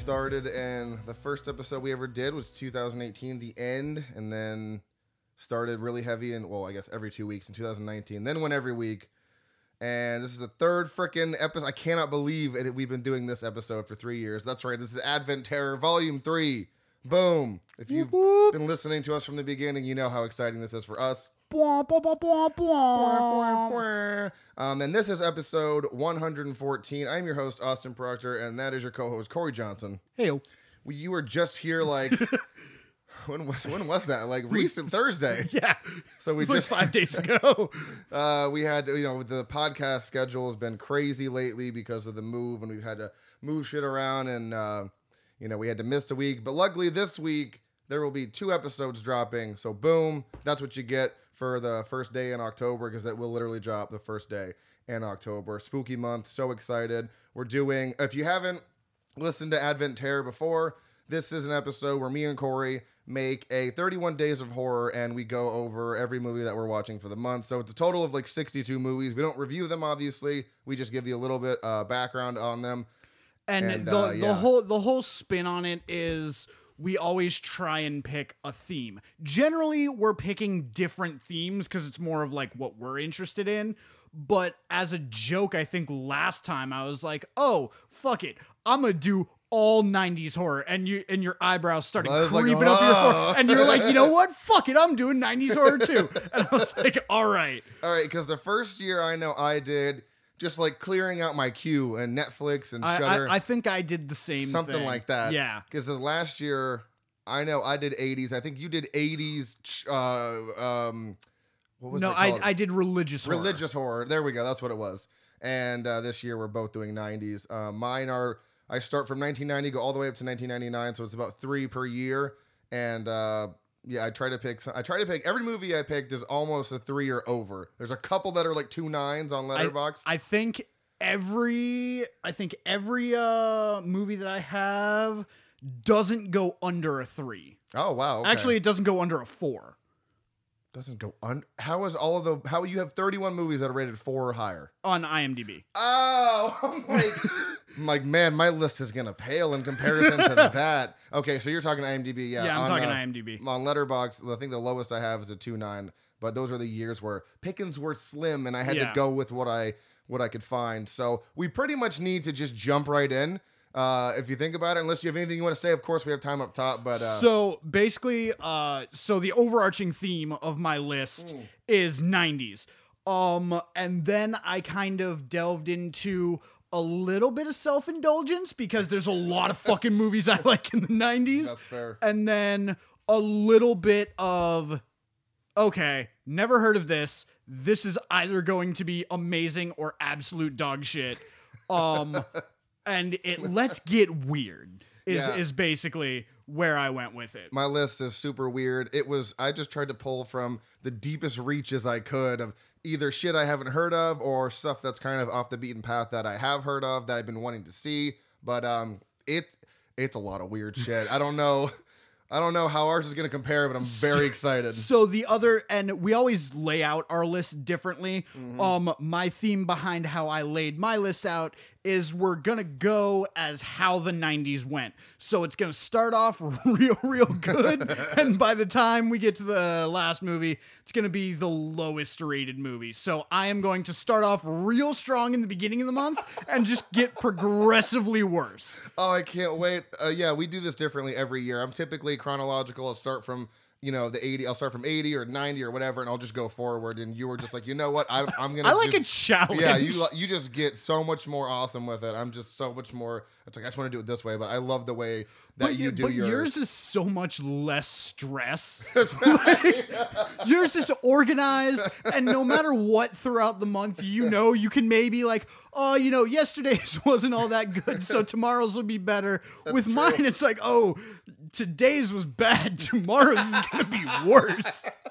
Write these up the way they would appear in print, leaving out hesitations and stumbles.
started, and the first episode we ever did was 2018, the end, and then started really heavy, and well, I guess every 2 weeks in 2019, then went every week. And this is the third freaking episode. I cannot believe it. We've been doing this episode for 3 years. That's right. This is Advent Terror Volume 3. Boom. If you've been listening to us from the beginning, you know how exciting this is for us. And this is episode 114. I'm your host, Austin Proctor, and that is your co-host, Corey Johnson. Hey-o. You were just here like... When was that? Like recent Thursday. Yeah. So we like just 5 days ago. We had, the podcast schedule has been crazy lately because of the move, and we've had to move shit around, and we had to miss a week. But luckily this week there will be 2 episodes dropping. So boom, that's what you get for the first day in October, because it will literally drop the first day in October. Spooky month. So excited. We're doing, if you haven't listened to Advent Terror before, this is an episode where me and Corey make a 31 Days of Horror, and we go over every movie that we're watching for the month. So it's a total of like 62 movies. We don't review them, obviously. We just give you a little bit background on them. And the whole spin on it is we always try and pick a theme. Generally, we're picking different themes because it's more of like what we're interested in. But as a joke, I think last time I was like, oh, fuck it. I'm going to do all 90s horror, and your eyebrows started creeping up your forehead, and you're like, you know what? Fuck it, I'm doing 90s horror too. And I was like, all right, because the first year I know I did just like clearing out my queue and Netflix and Shudder. I think I did the same something thing. like that. Yeah, because the last year I know I did 80s. I think you did 80s. What was it called? I did religious horror. There we go. That's what it was. And this year we're both doing 90s. Mine are. I start from 1990, go all the way up to 1999, so it's about 3 per year. And I try to pick every movie I picked is almost a 3 or over. There's a couple that are like 2 9s on Letterboxd. I think every movie that I have doesn't go under a 3. Oh wow! Okay. Actually, it doesn't go under a 4. Doesn't go under. How is all of how you have 31 movies that are rated 4 or higher on IMDb? Oh, I'm like, man, my list is gonna pale in comparison to that. Okay, so you're talking IMDb, yeah? Yeah, I'm talking IMDb. On Letterboxd, I think the lowest I have is a 2.9. But those are the years where pickings were slim, and I had to go with what I could find. So we pretty much need to just jump right in. If you think about it, unless you have anything you want to say, of course we have time up top. But so basically, so the overarching theme of my list is 90s. And then I kind of delved into a little bit of self-indulgence because there's a lot of fucking movies I like in the 90s. That's fair. And then a little bit of, okay, never heard of this. This is either going to be amazing or absolute dog shit. And let's get weird is basically where I went with it. My list is super weird. I just tried to pull from the deepest reaches I could of either shit I haven't heard of or stuff that's kind of off the beaten path that I have heard of that I've been wanting to see. But it's a lot of weird shit. I don't know how ours is going to compare, but I'm very excited. So and we always lay out our list differently. Mm-hmm. My theme behind how I laid my list out is we're going to go as how the 90s went. So it's going to start off real good. And by the time we get to the last movie, it's going to be the lowest rated movie. So I am going to start off real strong in the beginning of the month and just get progressively worse. Oh, I can't wait. We do this differently every year. I'm typically chronological. I'll start from the 80. I'll start from 80 or 90 or whatever, and I'll just go forward. And you were just like, you know what? I'm gonna. I like a challenge. Yeah, you just get so much more awesome with it. I'm just so much more. It's like I just want to do it this way, but I love the way that you do yours. Yours is so much less stress. Right. Yours is organized, and no matter what throughout the month, you can maybe like, oh, yesterday's wasn't all that good, so tomorrow's will be better. That's with true. Mine, it's like, oh, today's was bad, tomorrow's is gonna be worse.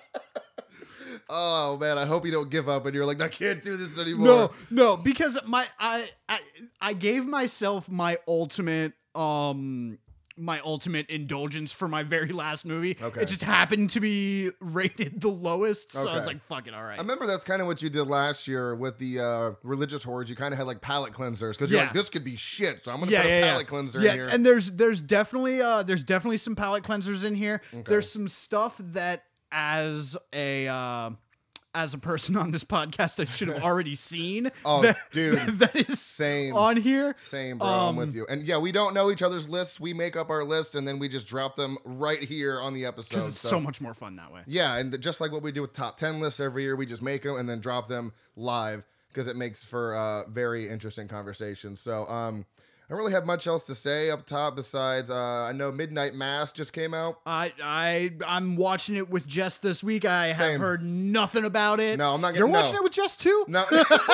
Oh man, I hope you don't give up and you're like, I can't do this anymore. No, because I gave myself my ultimate my ultimate indulgence for my very last movie. Okay. It just happened to be rated the lowest, so I was Okay. like, fuck it, all right. I remember that's kind of what you did last year with the religious horrors. You kind of had like palate cleansers because you're like, this could be shit, so I'm gonna put a palate cleanser in here. And there's definitely some palate cleansers in here. Okay. There's some stuff that as a person on this podcast, I should have already seen. Oh, dude. That is Same. on here. Same, bro. I'm with you. And yeah, we don't know each other's lists. We make up our lists and then we just drop them right here on the episode. Because it's so much more fun that way. Yeah, and just like what we do with top 10 lists every year, we just make them and then drop them live because it makes for very interesting conversations. So, I don't really have much else to say up top besides I know Midnight Mass just came out. I'm watching it with Jess this week. I Same. have heard nothing about it. No, I'm not You're getting watching it with Jess too? No.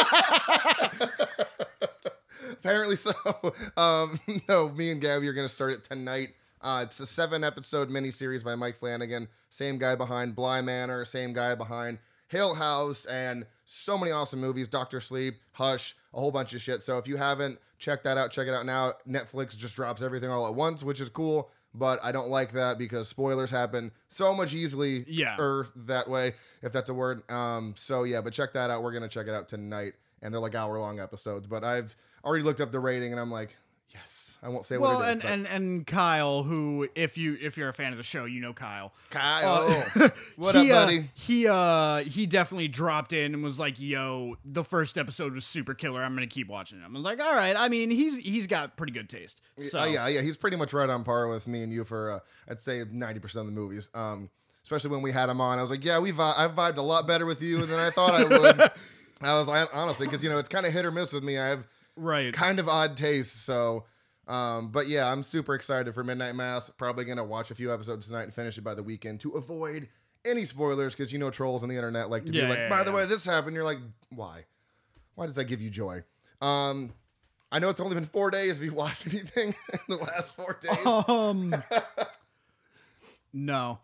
Apparently so. No, me and Gabby are going to start it tonight. It's a 7-episode miniseries by Mike Flanagan. Same guy behind Bly Manor, same guy behind Hill House, and so many awesome movies. Dr. Sleep, Hush, a whole bunch of shit. So if you haven't checked that out, check it out now. Netflix just drops everything all at once, which is cool. But I don't like that because spoilers happen so much easily that way, if that's a word. So yeah, but check that out. We're going to check it out tonight. And they're like hour-long episodes. But I've already looked up the rating, and I'm like, yes. I won't say what it is. And Kyle, who if you're a fan of the show, you know Kyle. Kyle, what up, buddy? He definitely dropped in and was like, "Yo, the first episode was super killer. I'm gonna keep watching it." I'm like, "All right." I mean, he's got pretty good taste. So yeah, he's pretty much right on par with me and you for I'd say 90% of the movies. Especially when we had him on, I was like, "Yeah, I've vibed a lot better with you than I thought I would." I was like, honestly, because it's kind of hit or miss with me. I have kind of odd taste, so. But yeah, I'm super excited for Midnight Mass. Probably gonna watch a few episodes tonight and finish it by the weekend to avoid any spoilers, because trolls on the internet like to be like, by the way, this happened. You're like, why? Why does that give you joy? I know it's only been 4 days. Have you watched anything in the last 4 days? No.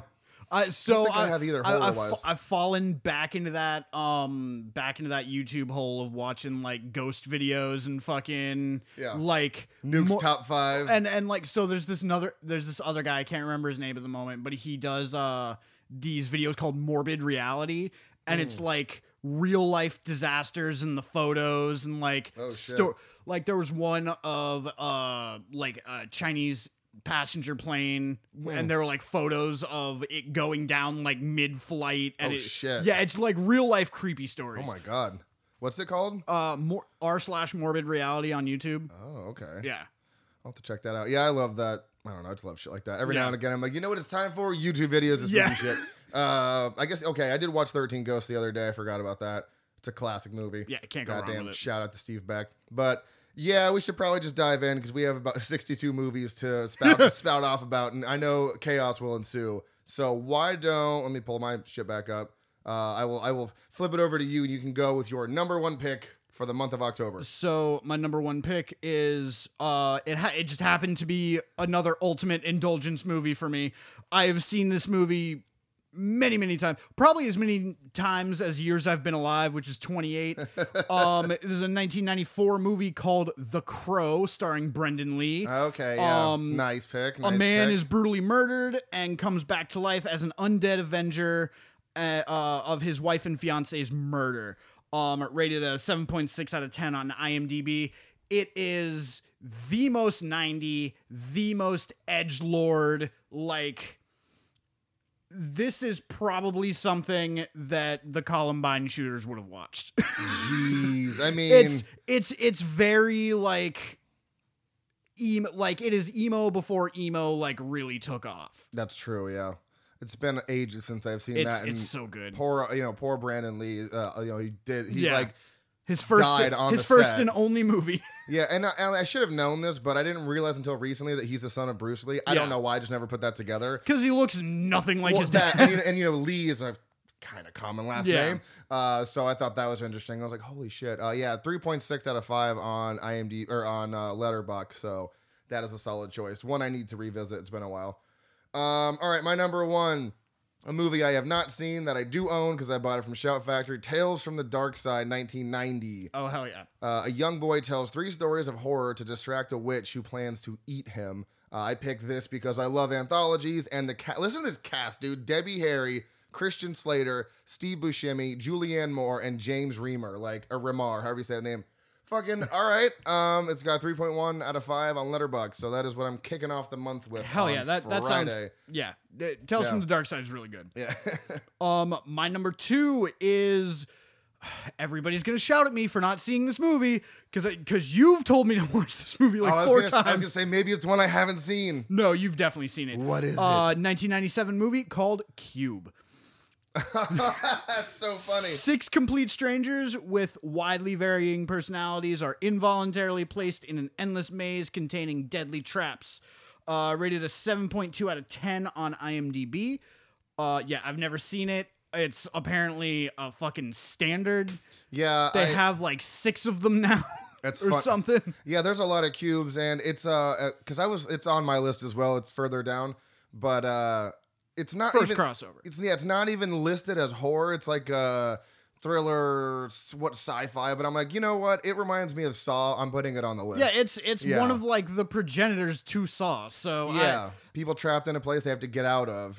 So I have either I've fallen back into that YouTube hole of watching like ghost videos and fucking like Nuke's top 5 and like, so there's this other guy, I can't remember his name at the moment, but he does these videos called Morbid Reality, and it's like real life disasters and the photos and like like there was one of like a Chinese passenger plane and there were like photos of it going down like mid-flight, and it's like real life creepy stories. Oh my god, what's it called? r/morbid reality on YouTube. Oh, okay. Yeah, I'll have to check that out. Yeah, I love that. I don't know, I just love shit like that. Every now and again I'm like, you know what it's time for? YouTube videos is spooky shit. I guess I did watch 13 Ghosts the other day. I forgot about that. It's a classic movie. Yeah, can't go wrong with it. Shout out to Steve Beck. But yeah, we should probably just dive in because we have about 62 movies to spout off about, and I know chaos will ensue. So why don't let me pull my shit back up? I will flip it over to you, and you can go with your number one pick for the month of October. So my number one pick is it just happened to be another ultimate indulgence movie for me. I have seen this movie many times, probably as many times as years I've been alive, which is 28. There's a 1994 movie called The Crow starring Brendan Lee. Okay, yeah. Nice pick. A man is brutally murdered and comes back to life as an undead avenger of his wife and fiance's murder. Rated a 7.6 out of 10 on IMDb. It is the most 90, the most edgelord, like, this is probably something that the Columbine shooters would have watched. Jeez, I mean, it's very like emo, like it is emo before emo like really took off. That's true. Yeah, it's been ages since I've seen that. It's so good. Poor Brandon Lee. His first set. and only movie. Yeah, and I should have known this, but I didn't realize until recently that he's the son of Bruce Lee. I don't know why, I just never put that together. Because he looks nothing like his dad. And Lee is a kind of common last name. So I thought that was interesting. I was like, holy shit. 3.6 out of 5 on IMDb or on Letterboxd. So that is a solid choice. One I need to revisit. It's been a while. All right, my number one. A movie I have not seen that I do own because I bought it from Shout Factory. Tales from the Dark Side, 1990. Oh, hell yeah. A young boy tells 3 stories of horror to distract a witch who plans to eat him. I picked this because I love anthologies, and listen to this cast, dude. Debbie Harry, Christian Slater, Steve Buscemi, Julianne Moore, and James Remar, Remar, however you say the name. Fucking all right. It's got 3.1 out of 5 on Letterboxd, so that is what I'm kicking off the month with. Hell yeah, that sounds. Yeah, Tales from the Dark Side is really good. Yeah. My number 2 is. Everybody's gonna shout at me for not seeing this movie because you've told me to watch this movie 4 times. I was gonna say maybe it's one I haven't seen. No, you've definitely seen it. What is it? 1997 movie called Cube. That's so funny. 6 complete strangers with widely varying personalities are involuntarily placed in an endless maze containing deadly traps. Rated a 7.2 out of 10 on IMDb. Yeah, I've never seen it. It's apparently a fucking standard. Yeah, they have 6 of them now. That's or something. Yeah, there's a lot of cubes, and it's because it's on my list as well. It's further down, but it's not first even, crossover. It's not even listed as horror. It's like a thriller, sci-fi. But I'm like, you know what? It reminds me of Saw. I'm putting it on the list. Yeah, it's one of the progenitors to Saw. So yeah, people trapped in a place they have to get out of.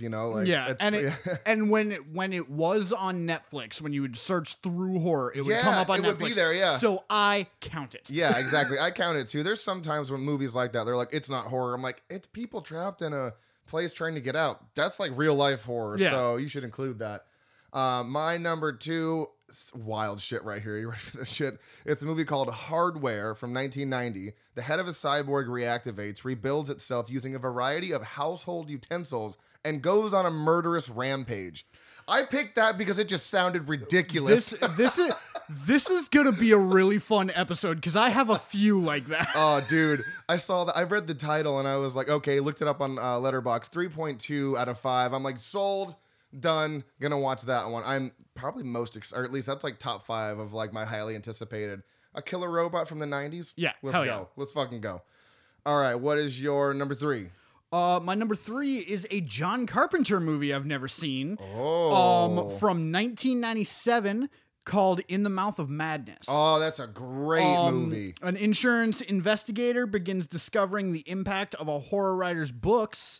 And when it was on Netflix, when you would search through horror, it would come up on Netflix. It would be there. Yeah, so I count it. Yeah, exactly. I count it too. There's sometimes when movies like that, they're like, it's not horror. I'm like, it's people trapped in a place trying to get out. That's like real life horror. Yeah. So you should include that. My number 2, wild shit right here. You ready for this shit? It's a movie called Hardware from 1990. The head of a cyborg reactivates, rebuilds itself using a variety of household utensils, and goes on a murderous rampage. I picked that because it just sounded ridiculous. This is gonna be a really fun episode because I have a few like that. Oh, dude, I saw that. I read the title and I was like, okay, looked it up on Letterboxd. 3.2 out of 5. I'm like, sold. Done. Gonna watch that one. I'm probably or at least that's top 5 of my highly anticipated. A killer robot from the 90s? Yeah. Let's go. Yeah. Let's fucking go. All right. What is your number 3? My number 3 is a John Carpenter movie I've never seen. From 1997 called In the Mouth of Madness. Oh, that's a great movie. An insurance investigator begins discovering the impact of a horror writer's books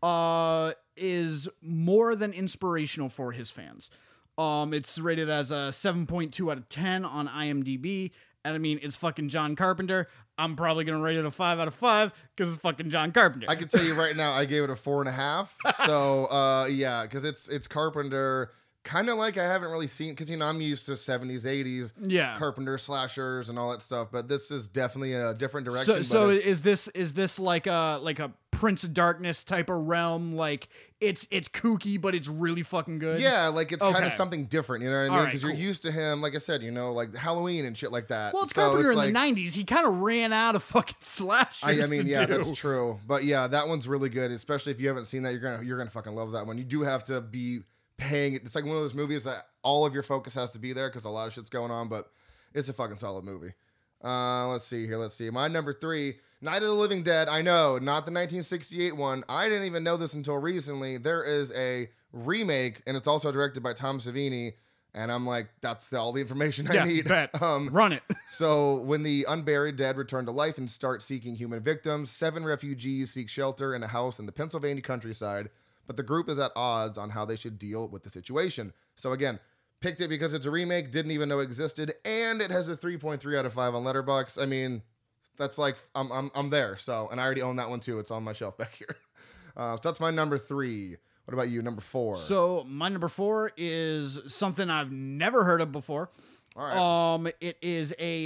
is more than inspirational for his fans. It's rated as a 7.2 out of 10 on IMDb. And I mean, it's fucking John Carpenter. I'm probably going to rate it a 5 out of 5 because it's fucking John Carpenter. I can tell you right now, I gave it a 4.5. So, yeah, because it's Carpenter. Kind of like I haven't really seen, because, I'm used to 70s, 80s, Carpenter slashers and all that stuff. But this is definitely a different direction. So is this like a Prince of Darkness type of realm? Like it's kooky, but it's really fucking good. Yeah, it's kind of something different. You know what I mean? Because you're used to him, like I said, like Halloween and shit like that. Well, it's Carpenter in the 90s. He kind of ran out of fucking slashers. That's true. But yeah, that one's really good. Especially if you haven't seen that, you're gonna fucking love that one. You do have to be paying it. It's like one of those movies that all of your focus has to be there because a lot of shit's going on, but it's a fucking solid movie. Let's see. My number 3, Night of the Living Dead. I know, not the 1968 one. I didn't even know this until recently. There is a remake, and it's also directed by Tom Savini, and I'm like, that's all the information I need. Bet. Run it. So when the unburied dead return to life and start seeking human victims, 7 refugees seek shelter in a house in the Pennsylvania countryside, but the group is at odds on how they should deal with the situation. So again, picked it because it's a remake, didn't even know it existed, and it has a 3.3 out of 5 on Letterboxd. I mean, that's I'm there. So, and I already own that one too. It's on my shelf back here. So that's my number 3. What about you, number 4? So my number 4 is something I've never heard of before. All right. It is a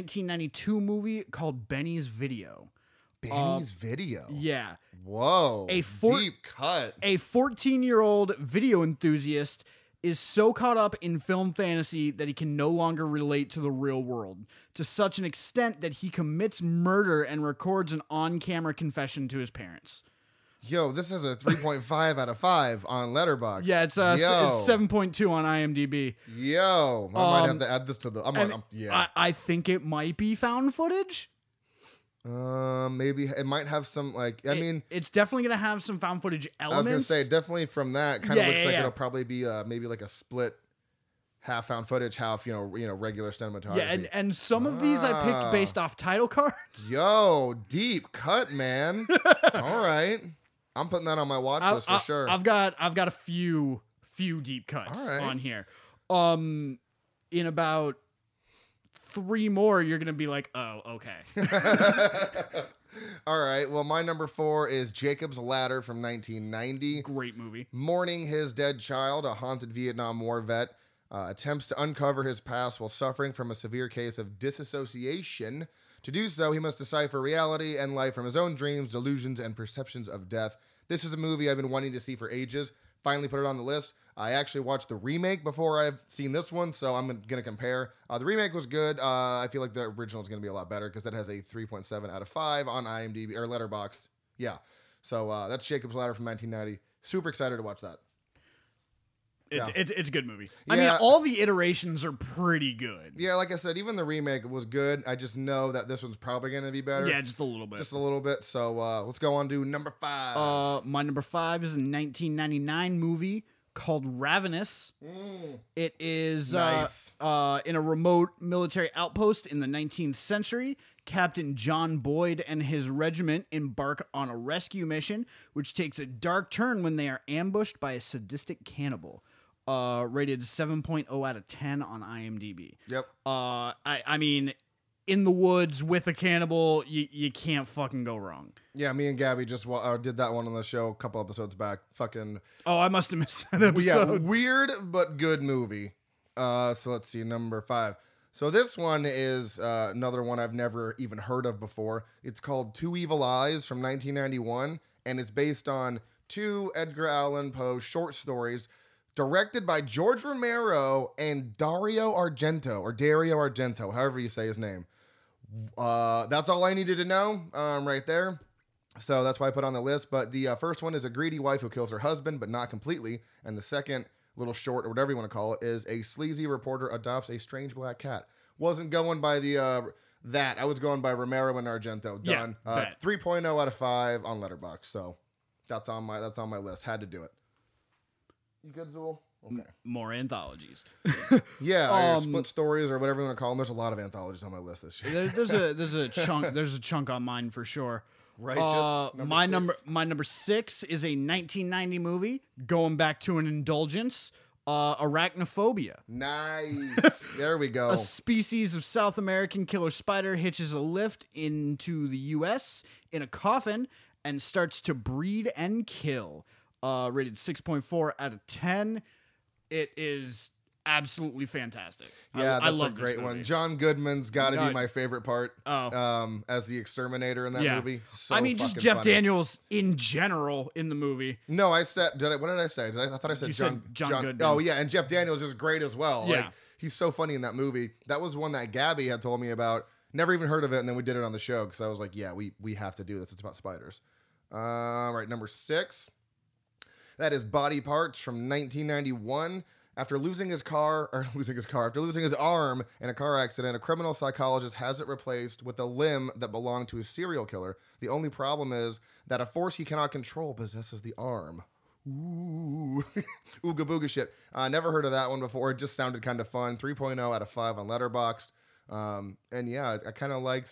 1992 movie called Benny's Video. Benny's Video? Yeah. Whoa. Deep cut. A 14-year-old video enthusiast is so caught up in film fantasy that he can no longer relate to the real world, to such an extent that he commits murder and records an on-camera confession to his parents. Yo, this is a 3.5 out of 5 on Letterboxd. Yeah, it's 7.2 on IMDb. Yo, I might have to add this to the... I think it might be found footage. Maybe it might have some it's definitely gonna have some found footage elements. I was gonna say definitely from that kind of looks like it'll probably be maybe like a split half found footage, half regular cinematography. Yeah, and some of these I picked based off title cards. Yo, deep cut, man. All right. I'm putting that on my watch list for sure. I've got a few deep cuts on here. In about 3 more, you're gonna be like, oh, okay. All right. Well, my number 4 is Jacob's Ladder from 1990. Great movie. Mourning his dead child, a haunted Vietnam War vet attempts to uncover his past while suffering from a severe case of disassociation. To do so, he must decipher reality and life from his own dreams, delusions, and perceptions of death. This is a movie I've been wanting to see for ages. Finally put it on the list. I actually watched the remake before I've seen this one, so I'm going to compare. The remake was good. I feel like the original is going to be a lot better because it has a 3.7 out of 5 on IMDb or Letterboxd. Yeah. So that's Jacob's Ladder from 1990. Super excited to watch that. It's a good movie. I mean, all the iterations are pretty good. Yeah, like I said, even the remake was good. I just know that this one's probably going to be better. Yeah, just a little bit. Just a little bit. So let's go on to number 5. My number 5 is a 1999 movie called Ravenous. It is nice. In a remote military outpost in the 19th century. Captain John Boyd and his regiment embark on a rescue mission, which takes a dark turn when they are ambushed by a sadistic cannibal. Rated 7.0 out of 10 on IMDb. Yep. I mean, in the woods with a cannibal, you can't fucking go wrong. Yeah, me and Gabby just did that one on the show a couple episodes back. Fucking. Oh, I must have missed that episode. Yeah, weird but good movie. So let's see, number 5. So this one is another one I've never even heard of before. It's called Two Evil Eyes from 1991, and it's based on 2 Edgar Allan Poe short stories directed by George Romero and Dario Argento, however you say his name. That's all I needed to know right there. So that's why I put on the list. But the first one is a greedy wife who kills her husband, but not completely. And the second little short, or whatever you want to call it, is a sleazy reporter adopts a strange black cat. Wasn't going by the that. I was going by Romero and Argento. Done. Yeah, 3.0 out of 5 on Letterboxd. So that's on my list. Had to do it. You good, Zool? Okay. More anthologies. Yeah, split stories or whatever you want to call them. There's a lot of anthologies on my list this year. There's a chunk. There's a chunk on mine for sure. Righteous. My number 6 is a 1990 movie going back to an indulgence. Arachnophobia. Nice. There we go. A species of South American killer spider hitches a lift into the U.S. in a coffin and starts to breed and kill. Rated 6.4 out of 10. It is absolutely fantastic. Yeah, I that's love a great this one. movie. John Goodman's got to be my favorite part. As the exterminator in that movie. So I mean, just Jeff Daniels in general in the movie. No, I said. What did I say? I thought I said John Goodman. Oh yeah, and Jeff Daniels is great as well. Yeah, like, he's so funny in that movie. That was one that Gabby had told me about. Never even heard of it, and then we did it on the show because I was like, yeah, we have to do this. It's about spiders. Right, number 6. That is Body Parts from 1991. After losing his arm in a car accident, a criminal psychologist has it replaced with a limb that belonged to a serial killer. The only problem is that a force he cannot control possesses the arm. Ooh. Ooga booga shit. Never heard of that one before. It just sounded kind of fun. 3.0 out of 5 on Letterboxd. And yeah, I kind of like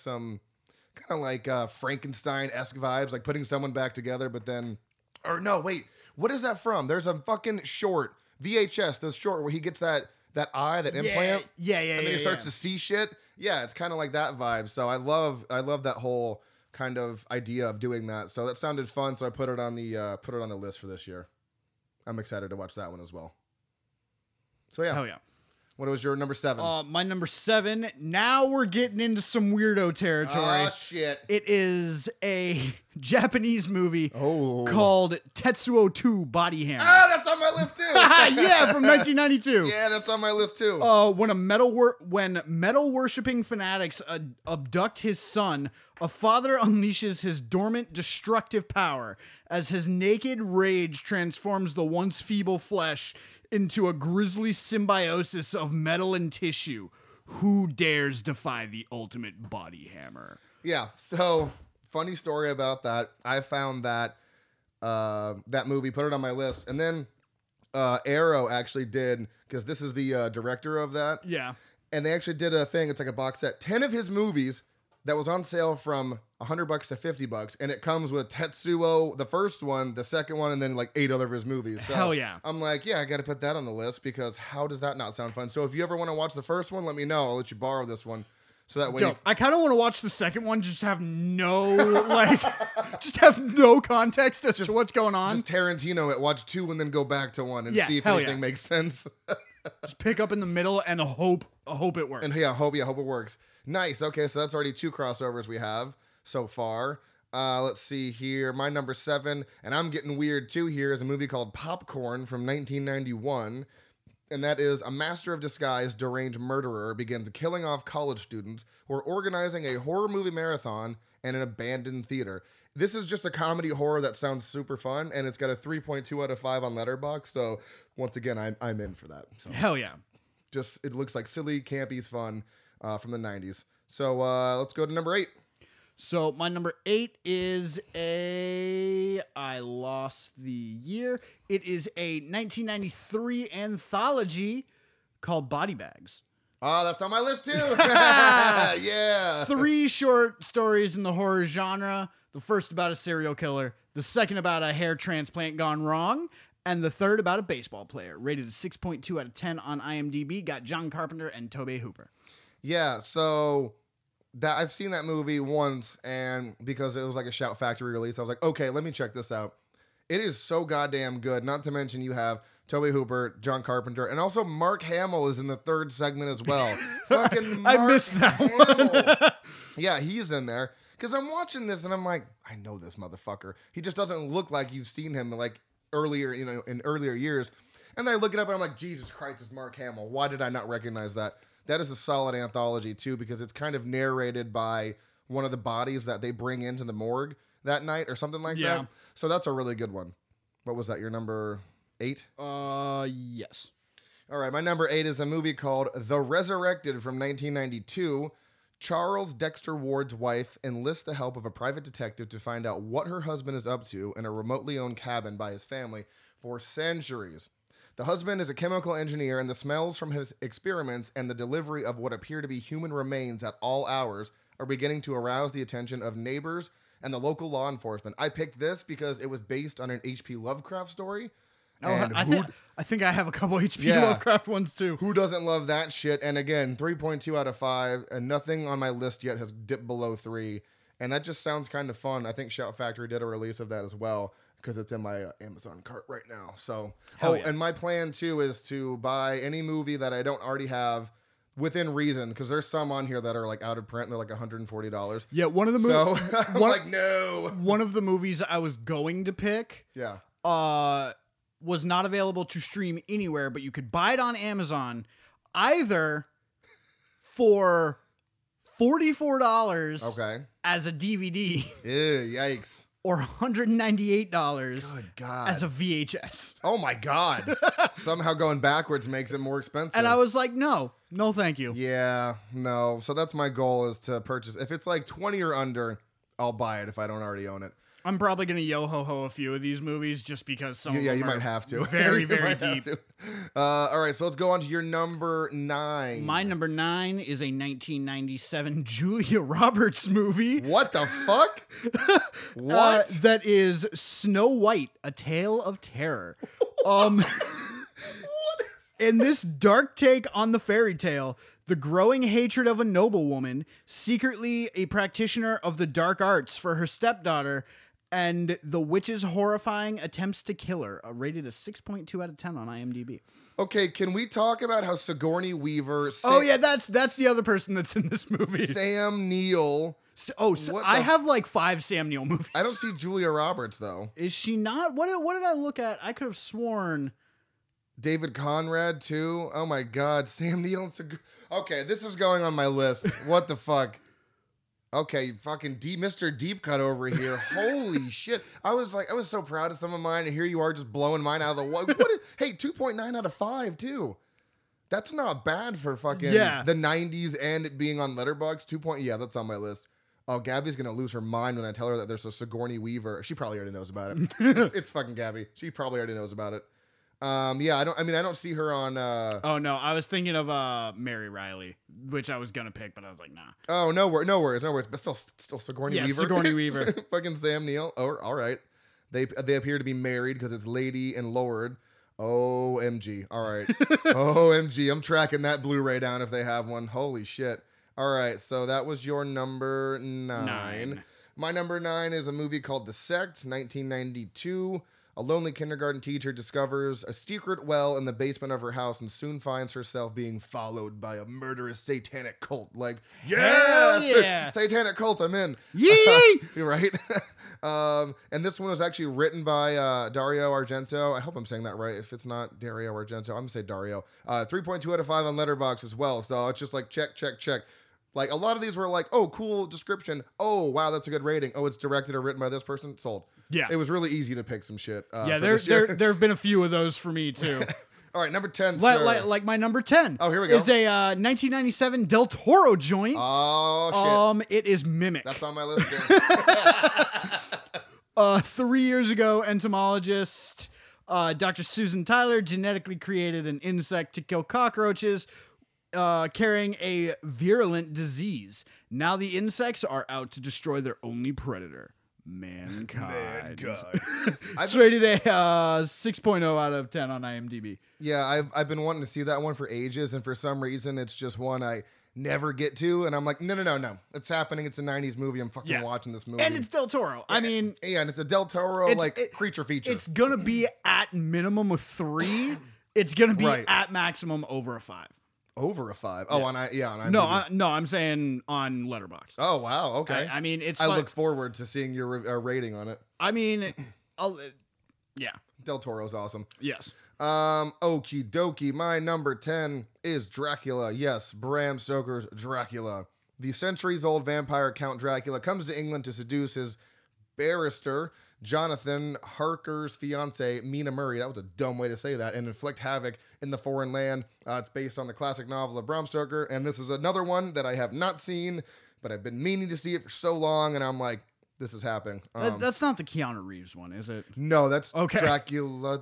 Frankenstein-esque vibes, like putting someone back together, but then... Or no, wait. What is that from? There's a fucking short... VHS, those short where he gets that eye, that implant. Yeah. And then he starts to see shit. Yeah, it's kind of like that vibe. So I love that whole kind of idea of doing that. So that sounded fun. So I put it on the list for this year. I'm excited to watch that one as well. So yeah. Hell yeah. What was your number 7? My number 7. Now we're getting into some weirdo territory. Oh shit! It is a Japanese movie called Tetsuo 2 Body Hammer. Ah, that's on my list too. Yeah, from 1992. Yeah, that's on my list too. When metal worshipping fanatics abduct his son, a father unleashes his dormant destructive power as his naked rage transforms the once feeble flesh into a grisly symbiosis of metal and tissue. Who dares defy the ultimate body hammer? Yeah, so funny story about that. I found that movie, put it on my list, and then Arrow actually did, because this is the director of that. Yeah. And they actually did a thing, it's like a box set, 10 of his movies that was on sale from $100 to $50, and it comes with Tetsuo, the first one, the second one, and then like 8 other of his movies. So hell yeah. I'm like, yeah, I got to put that on the list because how does that not sound fun? So if you ever want to watch the first one, let me know. I'll let you borrow this one. So that way, Dope. I kind of want to watch the second one, just have no just have no context as to what's going on. Just Tarantino it, watch 2 and then go back to 1 and see if anything makes sense. Just pick up in the middle and hope it works. And hope it works. Nice. Okay, so that's already 2 crossovers we have so far. Let's see here. My number 7, and I'm getting weird too here, is a movie called Popcorn from 1991. And that is a master of disguise deranged murderer begins killing off college students who are organizing a horror movie marathon in an abandoned theater. This is just a comedy horror that sounds super fun, and it's got a 3.2 out of 5 on Letterboxd. So once again, I'm in for that. So hell yeah. Just it looks like silly, campy, fun from the 90s. So let's go to number 8. So my number 8 is I lost the year. It is a 1993 anthology called Body Bags. Oh, that's on my list too. Yeah. 3 short stories in the horror genre. The first about a serial killer, the second about a hair transplant gone wrong, and the third about a baseball player. Rated a 6.2 out of 10 on IMDb. Got John Carpenter and Tobe Hooper. Yeah, so that I've seen that movie once, and because it was like a Shout Factory release, I was like, okay, let me check this out. It is so goddamn good. Not to mention you have Tobe Hooper, John Carpenter, and also Mark Hamill is in the 3rd segment as well. Fucking Mark I missed that Hamill. Yeah, he's in there. Because I'm watching this and I'm like, I know this motherfucker. He just doesn't look like you've seen him like earlier, in earlier years. And then I look it up and I'm like, Jesus Christ, it's Mark Hamill. Why did I not recognize that? That is a solid anthology too, because it's kind of narrated by one of the bodies that they bring into the morgue that night or something like that. So that's a really good one. What was that? Your number 8? Yes. All right. My number 8 is a movie called The Resurrected from 1992. Charles Dexter Ward's wife enlists the help of a private detective to find out what her husband is up to in a remotely owned cabin by his family for centuries. The husband is a chemical engineer, and the smells from his experiments and the delivery of what appear to be human remains at all hours are beginning to arouse the attention of neighbors and the local law enforcement. I picked this because it was based on an H.P. Lovecraft story. I think I have a couple H.P. Lovecraft ones too. Who doesn't love that shit? And again, 3.2 out of 5, and nothing on my list yet has dipped below 3. And that just sounds kind of fun. I think Shout Factory did a release of that as well, because it's in my Amazon cart right now. So, and my plan too is to buy any movie that I don't already have within reason, because there's some on here that are like out of print and they're like $140. Yeah, one of the movies. So I'm like, no. One of the movies I was going to pick. Yeah. Was not available to stream anywhere, but you could buy it on Amazon either for $44 as a DVD. Ew, yikes. Or $198 Good God. as a VHS. Oh my God. Somehow going backwards makes it more expensive. And I was like, no, thank you. Yeah, no. So that's my goal, is to purchase. If it's like 20 or under, I'll buy it if I don't already own it. I'm probably going to yo-ho-ho a few of these movies just because some of them you are might have to. Very, very deep. All right, so let's go on to your number 9. My number 9 is a 1997 Julia Roberts movie. What the fuck? What? That is Snow White, A Tale of Terror. In this dark take on the fairy tale, the growing hatred of a noblewoman, secretly a practitioner of the dark arts for her stepdaughter, and the witch's horrifying attempts to kill her, rated a 6.2 out of 10 on IMDb. Okay, can we talk about how Sigourney Weaver... that's the other person that's in this movie. Sam Neill... I have like 5 Sam Neill movies. I don't see Julia Roberts, though. Is she not? What did I look at? I could have sworn... David Conrad, too? Oh, my God. Sam Neill... Okay, this is going on my list. What the fuck? Okay, fucking Mr. Deep Cut over here. Holy shit. I was so proud of some of mine, and here you are just blowing mine out of the water. Hey, 2.9 out of 5, too. That's not bad for fucking the 90s and it being on Letterboxd. Yeah, that's on my list. Oh, Gabby's going to lose her mind when I tell her that there's a Sigourney Weaver. She probably already knows about it. It's fucking Gabby. She probably already knows about it. Yeah, I don't see her on. Oh no, I was thinking of Mary Riley, which I was gonna pick, but I was like, nah. Oh, no worries. But still Sigourney Weaver. Sigourney Weaver. Fucking Sam Neill. Oh, all right. They appear to be married because it's Lady and Lord. OMG. All right. OMG. I'm tracking that Blu-ray down if they have one. Holy shit. All right. So that was your number 9. My number 9 is a movie called The Sect, 1992. A lonely kindergarten teacher discovers a secret well in the basement of her house and soon finds herself being followed by a murderous satanic cult. Like, yes! Yeah! Satanic cult, I'm in. Yee! You're right. And this one was actually written by Dario Argento. I hope I'm saying that right. If it's not Dario Argento, I'm going to say Dario. 3.2 out of 5 on Letterboxd as well. So it's just like check. Like, a lot of these were like, oh, cool description. Oh, wow, that's a good rating. Oh, it's directed or written by this person. Sold. Yeah. It was really easy to pick some shit. There have been a few of those for me, too. All right, number 10, like my number 10. Oh, here we go. Is a 1997 Del Toro joint. Oh, shit. It is Mimic. That's on my list, too. 3 years ago, entomologist Dr. Susan Tyler genetically created an insect to kill cockroaches, carrying a virulent disease. Now the insects are out to destroy their only predator, mankind. It's rated a 6.0 out of 10 on IMDb. Yeah, I've been wanting to see that one for ages, and for some reason, it's just one I never get to, and I'm like, no. It's happening. It's a 90s movie. I'm fucking watching this movie. And it's Del Toro. I mean... Yeah, and it's a Del Toro, creature feature. It's going to be at minimum a 3. It's going to be at maximum over a 5. Over a 5. Oh, on IMDb. No, I'm saying on Letterboxd. Oh, wow. Okay. I mean, it's. I look forward to seeing your rating on it. I mean, yeah. Del Toro's awesome. Yes. Okie dokie. My number 10 is Dracula. Yes, Bram Stoker's Dracula. The centuries-old vampire Count Dracula comes to England to seduce his barrister, Jonathan Harker's fiance, Mina Murray. That was a dumb way to say that. And inflict havoc in the foreign land. It's based on the classic novel of Bram Stoker. And this is another one that I have not seen, but I've been meaning to see it for so long. And I'm like, this is happening. That's not the Keanu Reeves one, is it? No, that's Dracula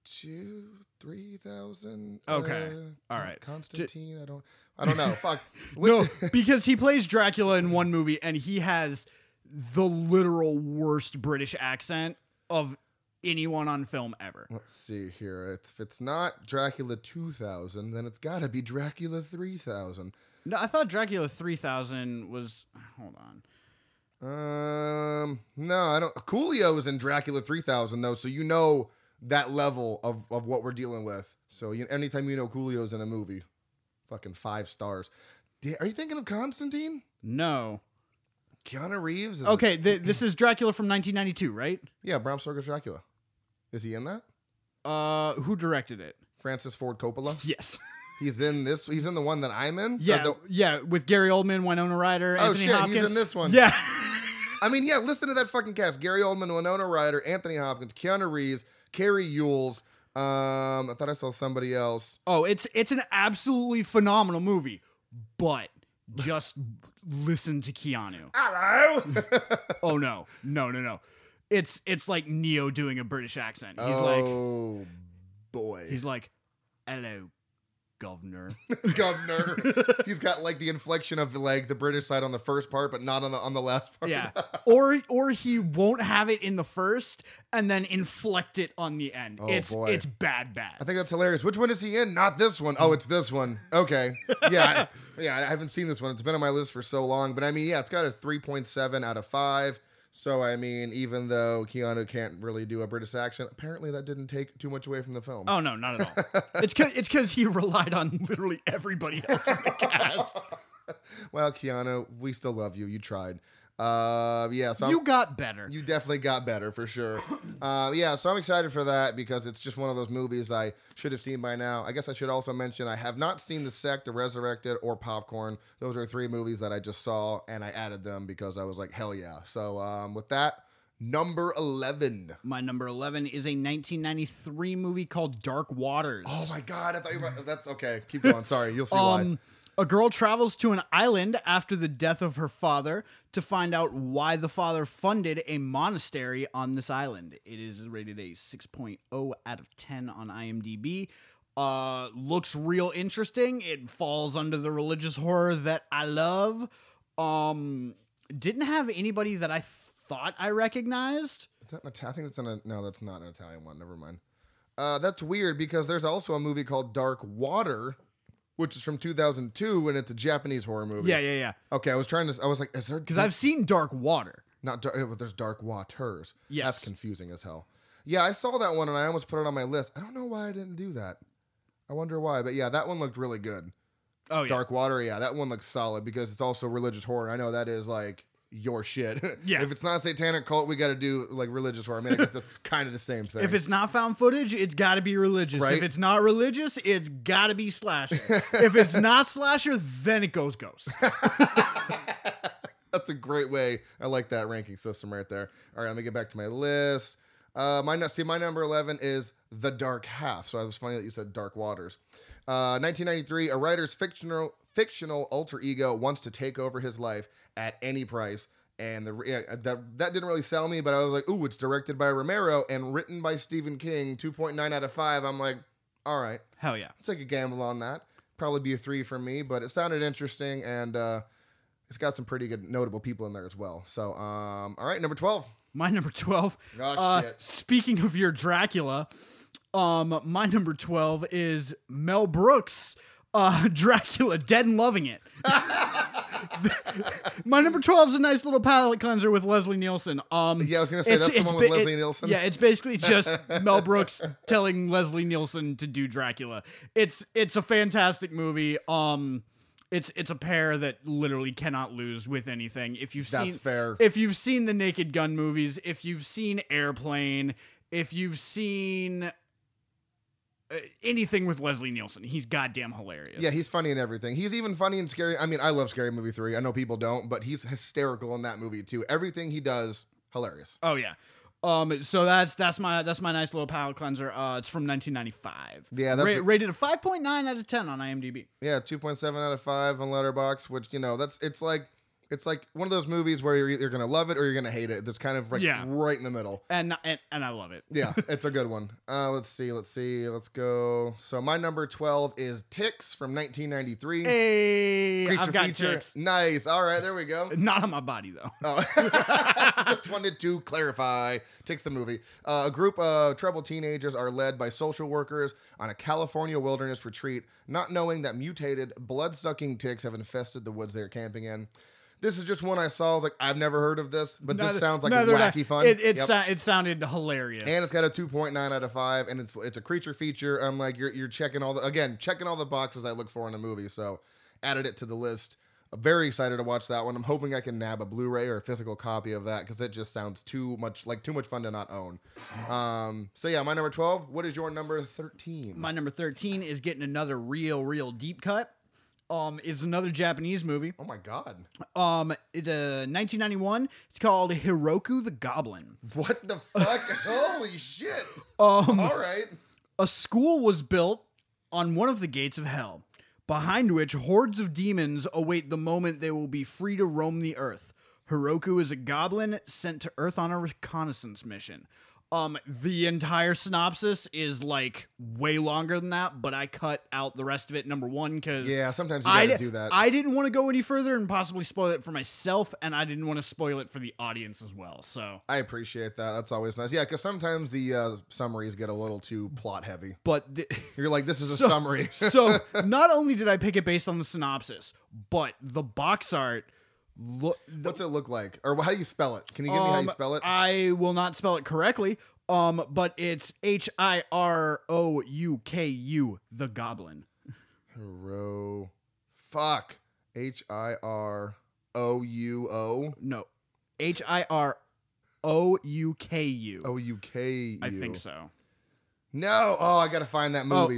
3000. Okay. All right. Constantine. I don't know. Fuck. No, because he plays Dracula in one movie and he has the literal worst British accent of anyone on film ever. Let's see here. If it's not Dracula 2000, then it's got to be Dracula 3000. No, I thought Dracula 3000 was... Hold on. No, I don't... Coolio is in Dracula 3000, though, so you know that level of what we're dealing with. So anytime you know Coolio's in a movie, fucking 5 stars. Are you thinking of Constantine? No. Keanu Reeves? Okay, this is Dracula from 1992, right? Yeah, Bram Stoker's Dracula. Is he in that? Who directed it? Francis Ford Coppola? Yes. He's in this. He's in the one that I'm in? Yeah, with Gary Oldman, Winona Ryder, Anthony Hopkins. He's in this one. Yeah. I mean, yeah, listen to that fucking cast. Gary Oldman, Winona Ryder, Anthony Hopkins, Keanu Reeves, Carrie Ewells. I thought I saw somebody else. Oh, it's an absolutely phenomenal movie, but just listen to Keanu. Hello. Oh no. It's like Neo doing a British accent. He's boy. He's like, hello, governor. Governor. He's got like the inflection of like the British side on the first part, but not on the last part. Yeah. Or he won't have it in the first and then inflect it on the end. Oh, boy. It's bad. I think that's hilarious. Which one is he in? Not this one. Oh, it's this one. Okay. Yeah. I haven't seen this one. It's been on my list for so long. But I mean, yeah, it's got a 3.7 out of 5. So, I mean, even though Keanu can't really do a British accent, apparently that didn't take too much away from the film. Oh, no, not at all. It's because he relied on literally everybody else in the cast. Well, Keanu, we still love you. You tried. So you got better. You definitely got better for sure. So I'm excited for that because it's just one of those movies I should have seen by now. I guess I should also mention I have not seen The Sect, The Resurrected, or Popcorn. Those are 3 movies that I just saw and I added them because I was like, hell yeah. So with that, number 11. My number 11 is a 1993 movie called Dark Waters. Oh my God. I thought you were... That's okay. Keep going. Sorry. You'll see why. A girl travels to an island after the death of her father to find out why the father funded a monastery on this island. It is rated a 6.0 out of 10 on IMDb. Looks real interesting. It falls under the religious horror that I love. Didn't have anybody that I thought I recognized. Is that I think it's no, that's not an Italian one. Never mind. That's weird because there's also a movie called Dark Water, which is from 2002, and it's a Japanese horror movie. Yeah. Okay, I was like, is there? Because I've seen Dark Water. Not dark, but there's Dark Waters. Yes. That's confusing as hell. Yeah, I saw that one and I almost put it on my list. I don't know why I didn't do that. I wonder why, but yeah, that one looked really good. Oh yeah. Dark Water, yeah, that one looks solid because it's also religious horror. I know that is like your shit. Yeah. If it's not satanic cult, we got to do like religious horror. I mean, I guess that's kind of the same thing. If it's not found footage, it's got to be religious. Right? If it's not religious, it's got to be slasher. If it's not slasher, then it goes ghost. That's a great way. I like that ranking system right there. All right, let me get back to my list. My number 11 is The Dark Half. So it was funny that you said Dark Waters. 1993, a writer's fictional alter ego wants to take over his life at any price. And that didn't really sell me, but I was like, ooh, it's directed by Romero and written by Stephen King, 2.9 out of 5. I'm like, all right. Hell yeah. Let's take a gamble on that. Probably be a 3 from me, but it sounded interesting, and it's got some pretty good notable people in there as well. So, all right, number 12. My number 12. Oh, shit. Speaking of your Dracula, my number 12 is Mel Brooks' Dracula, Dead and Loving It. My number 12 is a nice little palate cleanser with Leslie Nielsen. Yeah, I was going to say, that's the one with Leslie Nielsen. Yeah, it's basically just Mel Brooks telling Leslie Nielsen to do Dracula. It's a fantastic movie. It's a pair that literally cannot lose with anything. That's fair. If you've seen the Naked Gun movies, if you've seen Airplane, if you've seen anything with Leslie Nielsen, he's goddamn hilarious. Yeah, he's funny in everything. He's even funny in Scary. I mean, I love Scary Movie 3. I know people don't, but he's hysterical in that movie too. Everything he does, hilarious. Oh yeah. So that's my nice little palate cleanser. It's from 1995. Yeah, that's rated a 5.9 out of 10 on IMDb. Yeah, 2.7 out of 5 on Letterboxd, which it's like one of those movies where you're either gonna love it or you're gonna hate it. That's kind of like right in the middle. And I love it. Yeah, it's a good one. Let's see. Let's go. So my number 12 is Ticks from 1993. Hey, Creature I've got feature. ticks. Nice. All right, there we go. Not on my body though. Oh. Just wanted to clarify. Ticks the movie. A group of troubled teenagers are led by social workers on a California wilderness retreat, not knowing that mutated, blood-sucking ticks have infested the woods they're camping in. This is just one I saw. I was like, I've never heard of this, but this sounds like wacky fun. It sounded hilarious. And it's got a 2.9 out of 5, and it's a creature feature. I'm like, you're checking all the boxes I look for in a movie. So added it to the list. I'm very excited to watch that one. I'm hoping I can nab a Blu-ray or a physical copy of that because it just sounds too much fun to not own. So yeah, my number 12. What is your number 13? My number 13 is getting another real deep cut. It's another Japanese movie. Oh my god. It's 1991. It's called Hiroku the Goblin. What the fuck? Holy shit. All right. A school was built on one of the gates of hell, behind which hordes of demons await the moment they will be free to roam the earth. Hiroku is a goblin sent to Earth on a reconnaissance mission. The entire synopsis is like way longer than that, but I cut out the rest of it, number one, because sometimes you gotta do that. I didn't want to go any further and possibly spoil it for myself, and I didn't want to spoil it for the audience as well. So I appreciate that. That's always nice. Yeah, because sometimes the summaries get a little too plot heavy. But you're like, this is a summary. So not only did I pick it based on the synopsis, but the box art. What's it look like? Or how do you spell it? Can you give me how you spell it? I will not spell it correctly. But it's Hirouku, the Goblin. Fuck. Hirouo. No. Hirouku. Ouku. I think so. No. Oh, I gotta find that movie.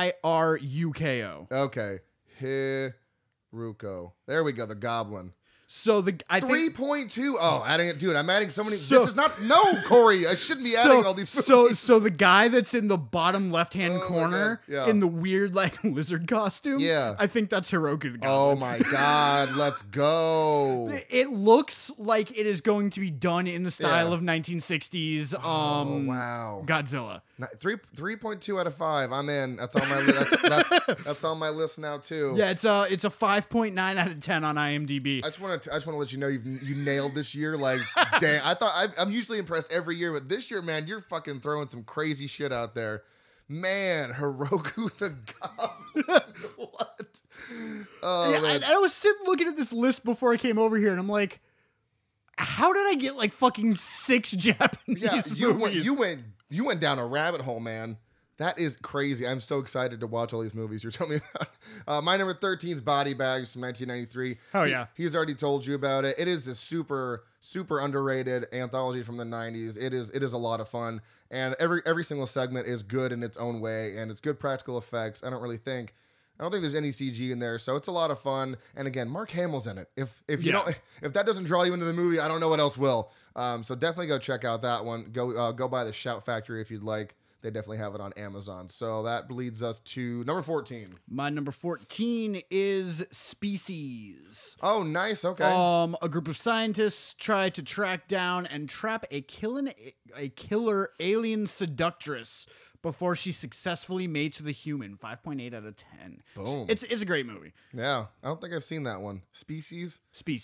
Hiruko. Okay. Hiruko. There we go. The Goblin. So I think 3.2. Oh, adding it, dude. I'm adding so many. This is not. No, Corey. I shouldn't be adding all these movies. So the guy that's in the bottom left-hand corner yeah. in the weird like lizard costume. Yeah. I think that's Hiroku the Goblin. Oh my God. Let's go. It looks like it is going to be done in the style of 1960s. Wow. Godzilla. 3.2 out of 5. I'm in. That's on my that's on my list now too. Yeah, it's a 5.9 out of 10 on IMDb. I just want to let you know you nailed this year. Like, damn. I thought I'm usually impressed every year, but this year, man, you're fucking throwing some crazy shit out there. Man, Hiroku the Goblin. What? Oh, yeah, man. I was sitting looking at this list before I came over here, and I'm like, how did I get like fucking 6 Japanese movies? You went down a rabbit hole, man. That is crazy. I'm so excited to watch all these movies you're telling me about. My number 13 is Body Bags from 1993. Oh, yeah. He's already told you about it. It is a super, super underrated anthology from the 90s. It is a lot of fun. And every single segment is good in its own way. And it's good practical effects. I don't think there's any CG in there. So it's a lot of fun. And again, Mark Hamill's in it. If that doesn't draw you into the movie, I don't know what else will. So definitely go check out that one. Go buy the Shout Factory if you'd like. They definitely have it on Amazon. So that leads us to number 14. My number 14 is Species. Oh, nice. Okay. A group of scientists try to track down and trap a killer alien seductress before she successfully mates with a human. 5.8 out of 10. Boom. It's a great movie. Yeah. I don't think I've seen that one. Species.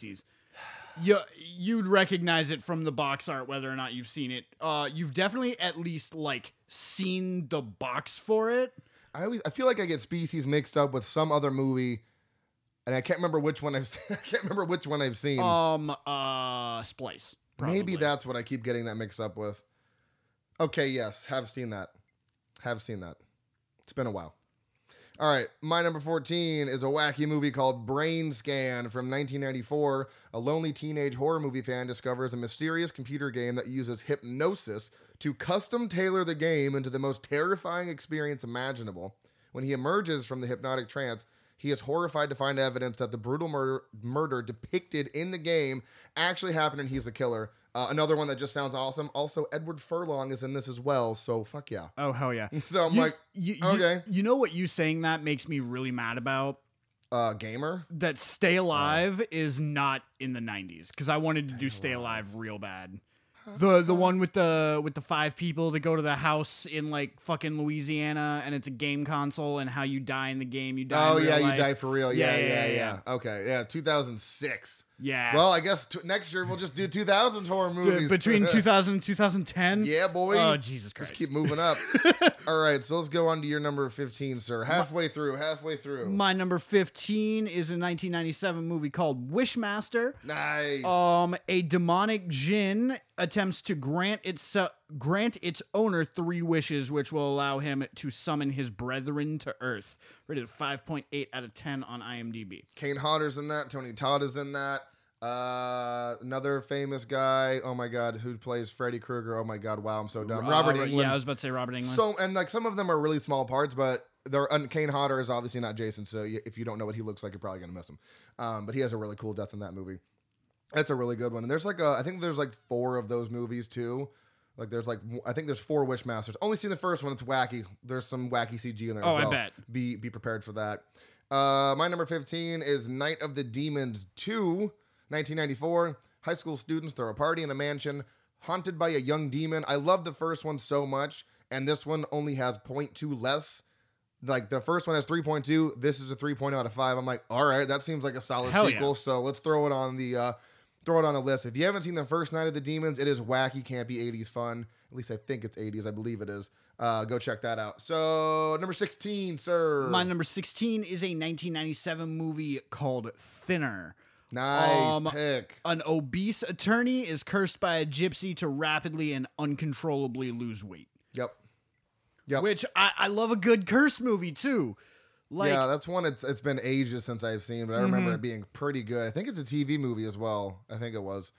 You'd recognize it from the box art, whether or not you've seen it. You've definitely at least like seen the box for it. I feel like I get Species mixed up with some other movie, and I can't remember which one I've seen. Splice. Probably. Maybe that's what I keep getting that mixed up with. Okay, yes, have seen that. It's been a while. All right, my number 14 is a wacky movie called Brain Scan from 1994. A lonely teenage horror movie fan discovers a mysterious computer game that uses hypnosis to custom tailor the game into the most terrifying experience imaginable. When he emerges from the hypnotic trance, he is horrified to find evidence that the brutal murder depicted in the game actually happened and he's the killer. Another one that just sounds awesome. Also, Edward Furlong is in this as well, so fuck yeah. Oh, hell yeah. So I'm okay. You know what you saying that makes me really mad about? Gamer? That Stay Alive is not in the 90s, because I wanted to do Stay Alive real bad. The one with the 5 people that go to the house in like fucking Louisiana, and it's a game console, and how you die in the game, you die. Oh in real yeah, life. you die for real. Yeah. Okay, yeah, 2006. Yeah. Well, I guess next year we'll just do 2000s horror movies. Between 2000 and 2010? Yeah, boy. Oh, Jesus Christ. Just keep moving up. All right, so let's go on to your number 15, sir. Halfway through. My number 15 is a 1997 movie called Wishmaster. Nice. A demonic djinn attempts to grant its owner 3 wishes, which will allow him to summon his brethren to Earth. Rated 5.8 out of 10 on IMDb. Kane Hodder's in that. Tony Todd is in that. Another famous guy. Oh my God, who plays Freddy Krueger? Oh my God, wow, I'm so dumb. Robert Englund. Yeah, I was about to say Robert Englund. So, and like some of them are really small parts, but Kane Hodder is obviously not Jason. So if you don't know what he looks like, you're probably gonna miss him. But he has a really cool death in that movie. That's a really good one. And there's I think there's like 4 of those movies too. Like I think there's 4 Wishmasters. Only seen the first one. It's wacky. There's some wacky CG in there. Oh, as well. I bet. Be prepared for that. My number 15 is Night of the Demons 2, 1994. High school students throw a party in a mansion haunted by a young demon. I love the first one so much, and this one only has 0.2 less. Like the first one has 3.2. This is a 3.0 out of 5. I'm like, all right, that seems like a solid sequel. Yeah. So let's throw it on the list. If you haven't seen the first Night of the Demons, it is wacky, campy, 80s fun. At least I think it's 80s. I believe it is. Go check that out. So, number 16, sir. My number 16 is a 1997 movie called Thinner. Nice pick. An obese attorney is cursed by a gypsy to rapidly and uncontrollably lose weight. Yep. Which I love a good curse movie, too. Like, yeah, that's one it's been ages since I've seen, but I remember it being pretty good. I think it's a TV movie as well. I think it was.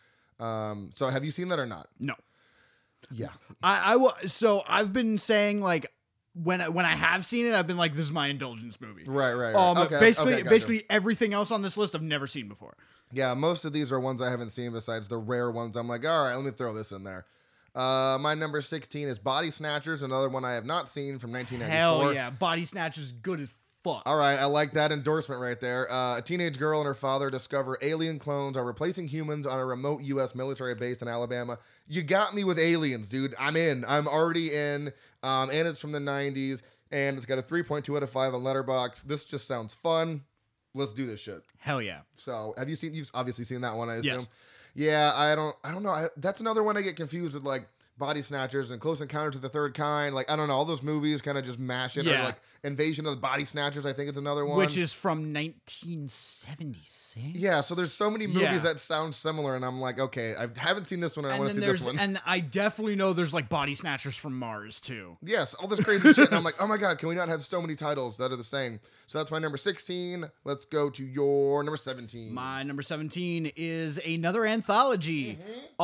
So have you seen that or not? No. Yeah. So I've been saying like when I have seen it, I've been like, this is my indulgence movie. Right. Okay, basically everything else on this list I've never seen before. Yeah, most of these are ones I haven't seen besides the rare ones. I'm like, all right, let me throw this in there. My number 16 is Body Snatchers, another one I have not seen from 1994. Hell yeah, Body Snatchers good as fuck. All right, I like that endorsement right there. A teenage girl and her father discover alien clones are replacing humans on a remote U.S. military base in Alabama. You got me with aliens, dude. I'm in. I'm already in. And it's from the 90s, and it's got a 3.2 out of 5 on Letterboxd. This just sounds fun. Let's do this shit. Hell yeah. So, you've obviously seen that one, I assume. Yes. Yeah, I don't know. That's another one I get confused with, like Body Snatchers and Close Encounters of the Third Kind. Like, I don't know, all those movies kind of just mash it. Yeah. Or like Invasion of the Body Snatchers, I think it's another one. Which is from 1976. Yeah, so there's so many movies that sound similar, and I'm like, okay, I haven't seen this one, and I want to see this one. And I definitely know there's like Body Snatchers from Mars too. Yes, all this crazy shit, and I'm like, oh my god, can we not have so many titles that are the same? So that's my number 16. Let's go to your number 17. My number 17 is another anthology.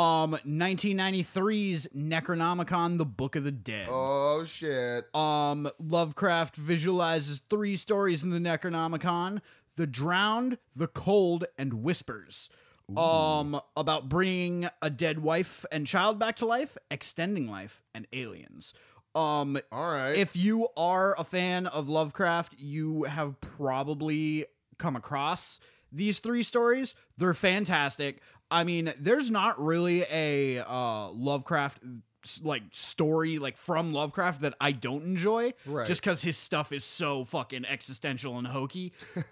1993's Necronomicon, The Book of the Dead. Oh shit. Lovecraft visualizes 3 stories in the Necronomicon: The Drowned, The Cold, and Whispers. About bringing a dead wife and child back to life, extending life, and aliens. All right. If you are a fan of Lovecraft, you have probably come across these 3 stories. They're fantastic. I mean, there's not really a Lovecraft like story like from Lovecraft that I don't enjoy, right? Just because his stuff is so fucking existential and hokey.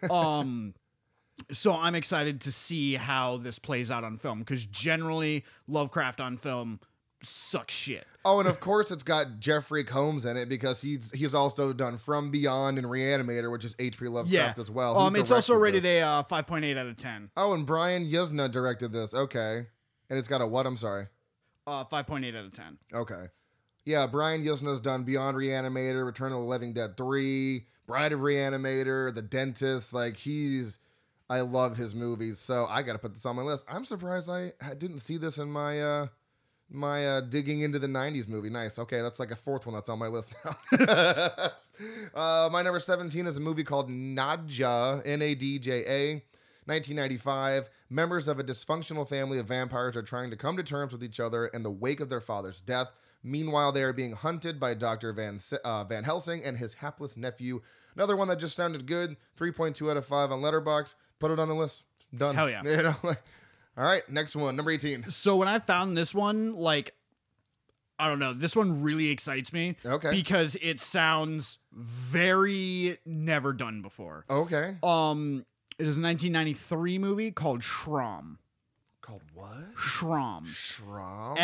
So I'm excited to see how this plays out on film, because generally Lovecraft on film sucks shit. Oh, and of course it's got Jeffrey Combs in it, because he's also done From Beyond and Reanimator, which is H.P. Lovecraft as well. It's also rated a 5.8 out of 10. Oh, and Brian Yuzna directed this. Okay. And it's got a what? I'm sorry. 5.8 out of 10. Okay. Yeah, Brian Yuzna's done Beyond Reanimator, Return of the Living Dead 3, Bride of Reanimator, The Dentist. Like, I love his movies, so I gotta put this on my list. I'm surprised I didn't see this in my my digging into the 90s movie. Nice. Okay, that's like a 4th one that's on my list now. My number 17 is a movie called Nadja, Nadja, 1995. Members of a dysfunctional family of vampires are trying to come to terms with each other in the wake of their father's death. Meanwhile, they are being hunted by Dr. Van Helsing and his hapless nephew. Another one that just sounded good. 3.2 out of 5 on Letterboxd. Put it on the list. Done. Hell yeah. You know, all right, next one, number 18. So when I found this one, like, I don't know, this one really excites me. Okay. Because it sounds very never done before. Okay. It is a 1993 movie called Schramm. Called what? Schramm. Schramm?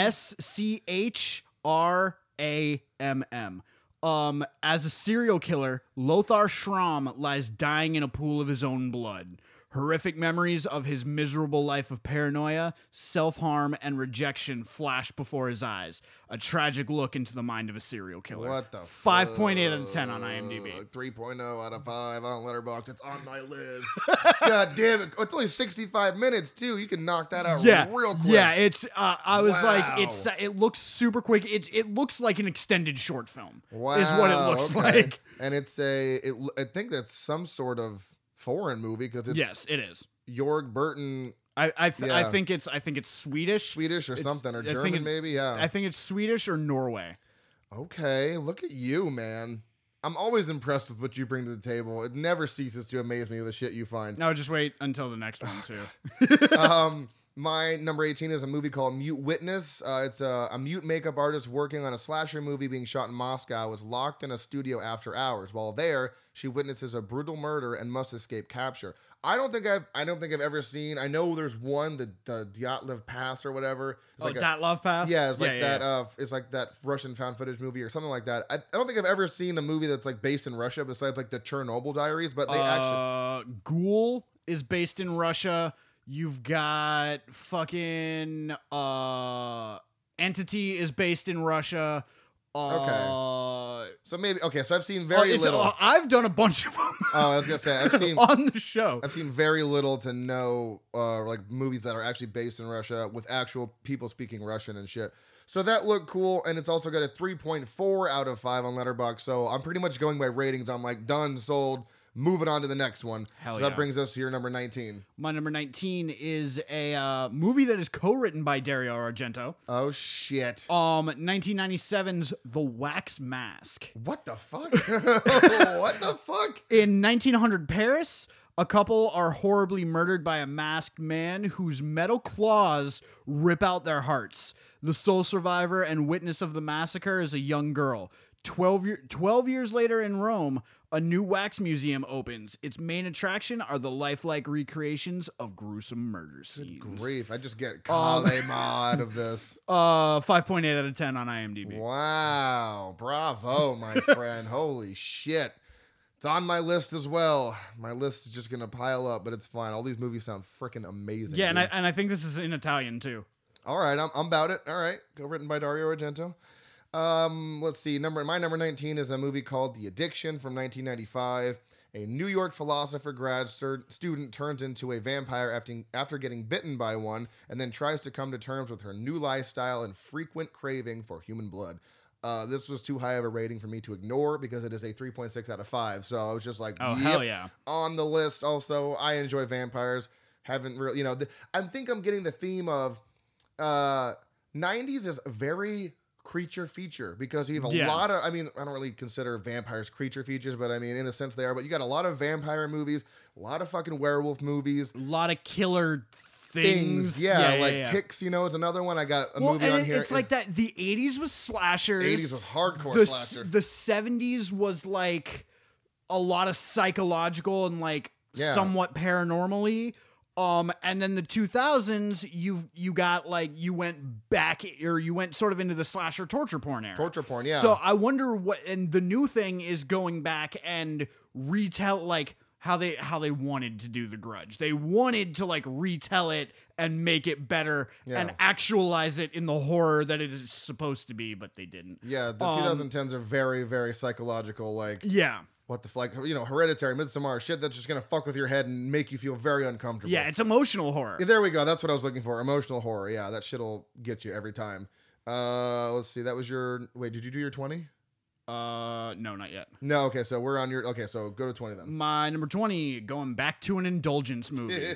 Schramm. As a serial killer, Lothar Schramm lies dying in a pool of his own blood. Horrific memories of his miserable life of paranoia, self-harm, and rejection flash before his eyes. A tragic look into the mind of a serial killer. What the 5.8 out of 10 on IMDb. 3.0 out of 5 on Letterboxd. It's on my list. God damn it. It's only 65 minutes, too. You can knock that out real quick. Yeah, it's, I was like, it looks super quick. It looks like an extended short film. Wow. Is what it looks like. And it's I think that's some sort of foreign movie, because it's it is Jorg Burton. I think it's Swedish or something, or German maybe. Yeah, I think it's Swedish or Norway. Okay, look at you, man. I'm always impressed with what you bring to the table. It never ceases to amaze me with the shit you find. No, just wait until the next one too. My number 18 is a movie called Mute Witness. It's a mute makeup artist working on a slasher movie being shot in Moscow is locked in a studio after hours. While there, she witnesses a brutal murder and must escape capture. I don't think I've ever seen. I know there's one, the Dyatlov Pass or whatever. It's Dyatlov Pass. Yeah, it's like that. It's like that Russian found footage movie or something like that. I don't think I've ever seen a movie that's like based in Russia besides like the Chernobyl Diaries. But they actually Ghoul is based in Russia. You've got fucking Entity is based in Russia. Okay. So maybe so I've seen very little. I've done a bunch of them. I was gonna say I've seen on the show. I've seen very little to no like movies that are actually based in Russia with actual people speaking Russian and shit. So that looked cool, and it's also got a 3.4 out of 5 on Letterboxd. So I'm pretty much going by ratings. I'm like, done, sold, moving on to the next one. Hell so yeah. that brings us to your number 19. My number 19 is a movie that is co-written by Dario Argento. Oh, shit. 1997's The Wax Mask. What the fuck? What the fuck? In 1900 Paris, a couple are horribly murdered by a masked man whose metal claws rip out their hearts. The sole survivor and witness of the massacre is a young girl. 12 years later in Rome, a new wax museum opens. Its main attraction are the lifelike recreations of gruesome murder scenes. Good grief. I just get Kalema out of this. 5.8 out of 10 on IMDb. Wow. Bravo, my friend. Holy shit. It's on my list as well. My list is just going to pile up, but it's fine. All these movies sound freaking amazing. Yeah, dude. and I think this is in Italian, too. All right, I'm about it. All right, go written by Dario Argento. Let's see. My number 19 is a movie called The Addiction from 1995. A New York philosopher grad student turns into a vampire after getting bitten by one, and then tries to come to terms with her new lifestyle and frequent craving for human blood. This was too high of a rating for me to ignore because it is a 3.6 out of 5. So I was just like, oh, yep, hell yeah. On the list. Also, I enjoy vampires. Haven't really, I think I'm getting the theme of 90s is very creature feature because you have a lot of, I don't really consider vampires creature features, but I mean, in a sense they are, but you got a lot of vampire movies, a lot of fucking werewolf movies. A lot of killer things. Yeah. Ticks, it's another one. I got a movie on here. It's like that. The 80s was slashers. 80s was hardcore slasher. The 70s was like a lot of psychological and somewhat paranormally. And then the 2000s, you got you went back, or you went sort of into the slasher torture porn era. Torture porn, yeah. So I wonder and the new thing is going back and retell how they wanted to do The Grudge. They wanted to retell it and make it better and actualize it in the horror that it is supposed to be, but they didn't. Yeah, the 2010s are very, very psychological. Yeah. What the fuck, Hereditary, Midsommar, shit that's just gonna fuck with your head and make you feel very uncomfortable. Yeah, it's emotional horror. Yeah, there we go. That's what I was looking for. Emotional horror. Yeah, that shit'll get you every time. Let's see. That was your. Wait, did you do your 20? No, not yet. No. Okay, so we're on your. Okay, so go to 20 then. My number 20, going back to an indulgence movie.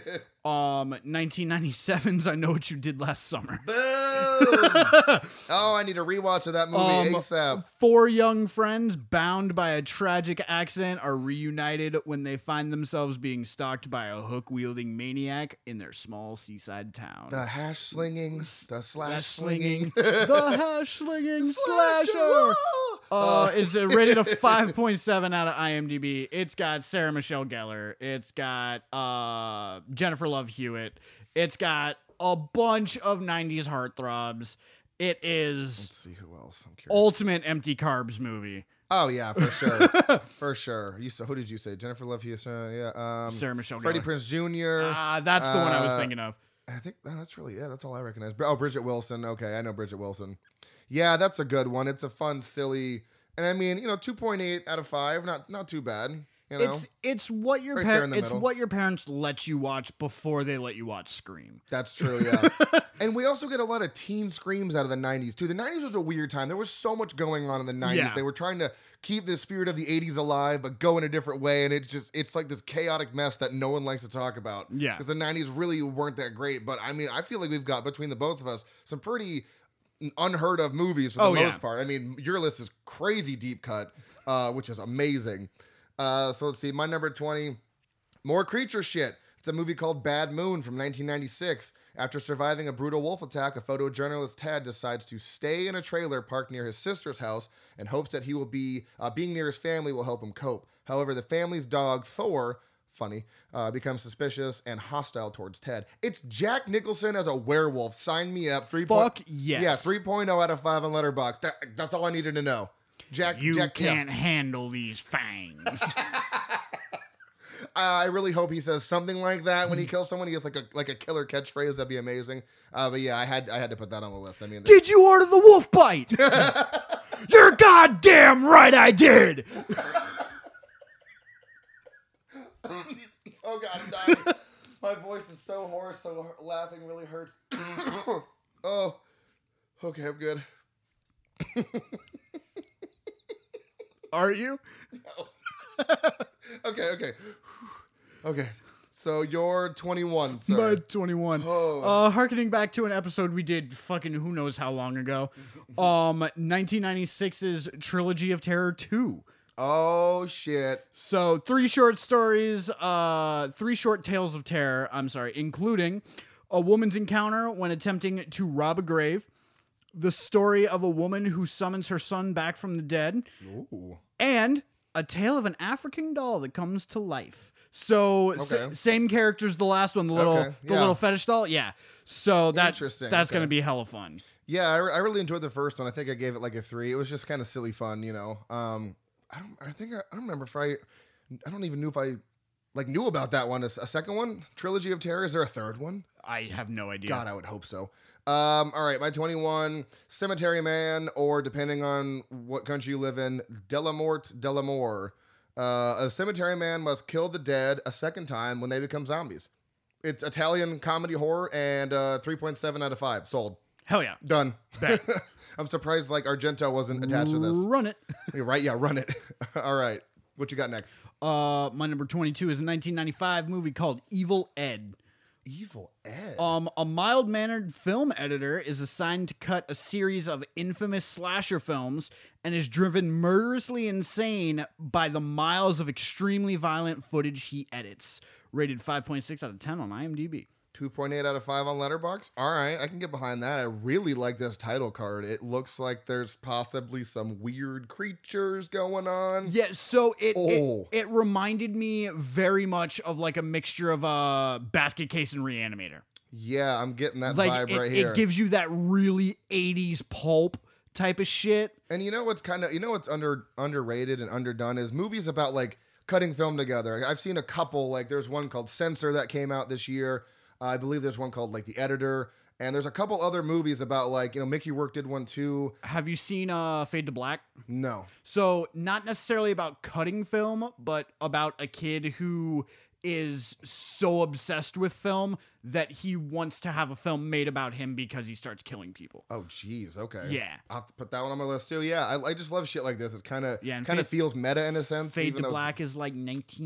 1997's I Know What You Did Last Summer. Boom! Oh, I need a rewatch of that movie ASAP. 4 young friends bound by a tragic accident are reunited when they find themselves being stalked by a hook-wielding maniac in their small seaside town. The hash slinging, the slash slinging, the hash slinging slasher. It's rated a 5.7 out of IMDb. It's got Sarah Michelle Gellar. It's got Jennifer Love Hewitt. It's got a bunch of 90s heartthrobs. It is. Let's see who else. I'm curious. Ultimate empty carbs movie. Oh yeah, for sure, for sure. Who did you say? Jennifer Love Hewitt. Yeah. Sarah Michelle Gellar. Freddie Prinze Jr. That's the one I was thinking of. I think that's really that's all I recognize. Oh, Bridget Wilson. Okay, I know Bridget Wilson. Yeah, that's a good one. It's a fun, silly, and 2.8 out of 5. Not too bad. It's what your what your parents let you watch before they let you watch Scream. That's true, yeah. And we also get a lot of teen screams out of the 90s too. The 90s was a weird time. There was so much going on in the 90s. Yeah. They were trying to keep the spirit of the 80s alive, but go in a different way. And it's like this chaotic mess that no one likes to talk about. Yeah. Because the 90s really weren't that great. But I feel like we've got, between the both of us, some pretty unheard of movies for the most part. Your list is crazy deep cut, which is amazing. So let's see. My number 20, more creature shit. It's a movie called Bad Moon from 1996. After surviving a brutal wolf attack, a photojournalist Ted decides to stay in a trailer parked near his sister's house and hopes that he will be being near his family will help him cope. However, the family's dog Thor, becomes suspicious and hostile towards Ted. It's Jack Nicholson as a werewolf. Sign me up. Fuck yes. Yeah, 3.0 out of 5 on Letterboxd. That's all I needed to know. Jack can't handle these fangs. I really hope he says something like that when he kills someone. He has like a killer catchphrase. That'd be amazing. But yeah, I had to put that on the list. Did you order the wolf bite? You're goddamn right, I did. Oh God, I'm dying. My voice is so hoarse, so laughing really hurts. Oh, Okay, I'm good. Are you? No. Okay. So you're 21, sir. But 21. Oh. Harkening back to an episode we did fucking who knows how long ago. 1996's Trilogy of Terror 2. Oh, shit. So 3 short stories, 3 short tales of terror, including a woman's encounter when attempting to rob a grave, the story of a woman who summons her son back from the dead, Ooh. and a tale of an African doll that comes to life. So same character as the last one, the little fetish doll. Yeah. So that's going to be hella fun. Yeah, I really enjoyed the first one. I think I gave it like a 3. It was just kind of silly fun, you know. I don't remember if I don't even know if I knew about that one. A second one, Trilogy of Terror. Is there a third one? I have no idea. God, I would hope so. All right, my 21, Cemetery Man, or depending on what country you live in, Delamort Delamore. A cemetery man must kill the dead a second time when they become zombies. It's Italian comedy horror and 3.7 out of 5. Sold. Hell yeah. Done. Bet. I'm surprised Argento wasn't attached to this. Run it. You're right. Yeah, run it. All right. What you got next? My number 22 is a 1995 movie called Evil Ed. Evil Ed? A mild-mannered film editor is assigned to cut a series of infamous slasher films and is driven murderously insane by the miles of extremely violent footage he edits. Rated 5.6 out of 10 on IMDb. 2.8 out of 5 on Letterboxd. All right, I can get behind that. I really like this title card. It looks like there's possibly some weird creatures going on. Yeah, so it reminded me very much of like a mixture of a Basket Case and Reanimator. Yeah, I'm getting that vibe right here. It gives you that really 80s pulp type of shit. And you know what's underrated and underdone is movies about like cutting film together. I've seen a couple, like there's one called Censor that came out this year. I believe there's one called like The Editor, and there's a couple other movies about like, you know, Mickey Rourke did one too. Have you seen Fade to Black? No. So not necessarily about cutting film, but about a kid who is so obsessed with film that he wants to have a film made about him because he starts killing people. Oh, geez. Okay. Yeah. I'll have to put that one on my list too. Yeah. I just love shit like this. It's kind of feels meta in a sense. Fade to Black is like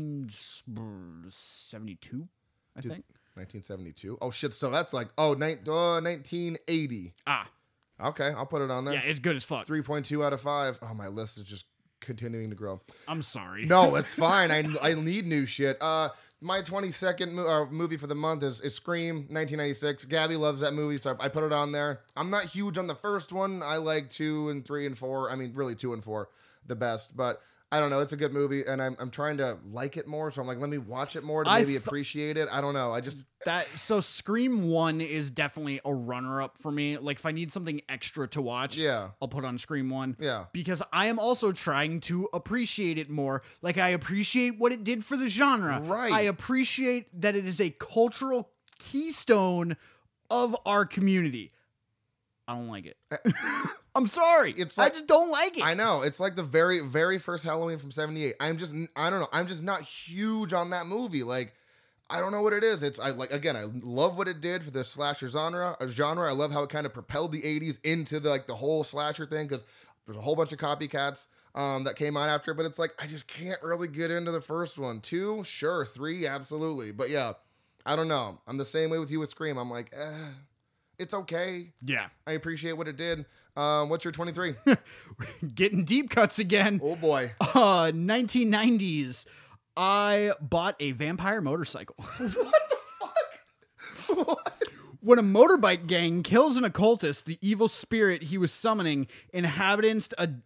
1972, I think. 1972. Oh shit! So that's like 1980. Okay, I'll put it on there. Yeah, it's good as fuck. 3.2 out of 5. Oh, my list is just continuing to grow. I'm sorry. No, it's fine. I need new shit. My 22nd movie for the month is Scream, 1996. Gabby loves that movie, so I put it on there. I'm not huge on the first one. I like 2 and 3 and 4. I mean, really 2 and 4 the best, but I don't know. It's a good movie, and I'm trying to like it more. So I'm like, let me watch it more to maybe appreciate it. I don't know. So Scream 1 is definitely a runner-up for me. Like, if I need something extra to watch, I'll put on Scream 1. Yeah. Because I am also trying to appreciate it more. Like, I appreciate what it did for the genre. Right. I appreciate that it is a cultural keystone of our community. I don't like it. I'm sorry. I just don't like it. I know. It's like the very, very first Halloween from 78. I don't know. I'm just not huge on that movie. Like, I don't know what it is. I love what it did for the slasher genre. I love how it kind of propelled the 80s into the whole slasher thing, because there's a whole bunch of copycats that came out after, but it's like, I just can't really get into the first one. 2, sure. 3, absolutely. But yeah, I don't know. I'm the same way with you with Scream. I'm like, it's okay. Yeah. I appreciate what it did. What's your 23? Getting deep cuts again. Oh, boy. 1990s. I bought a vampire motorcycle. What the fuck? What? When a motorbike gang kills an occultist, the evil spirit he was summoning The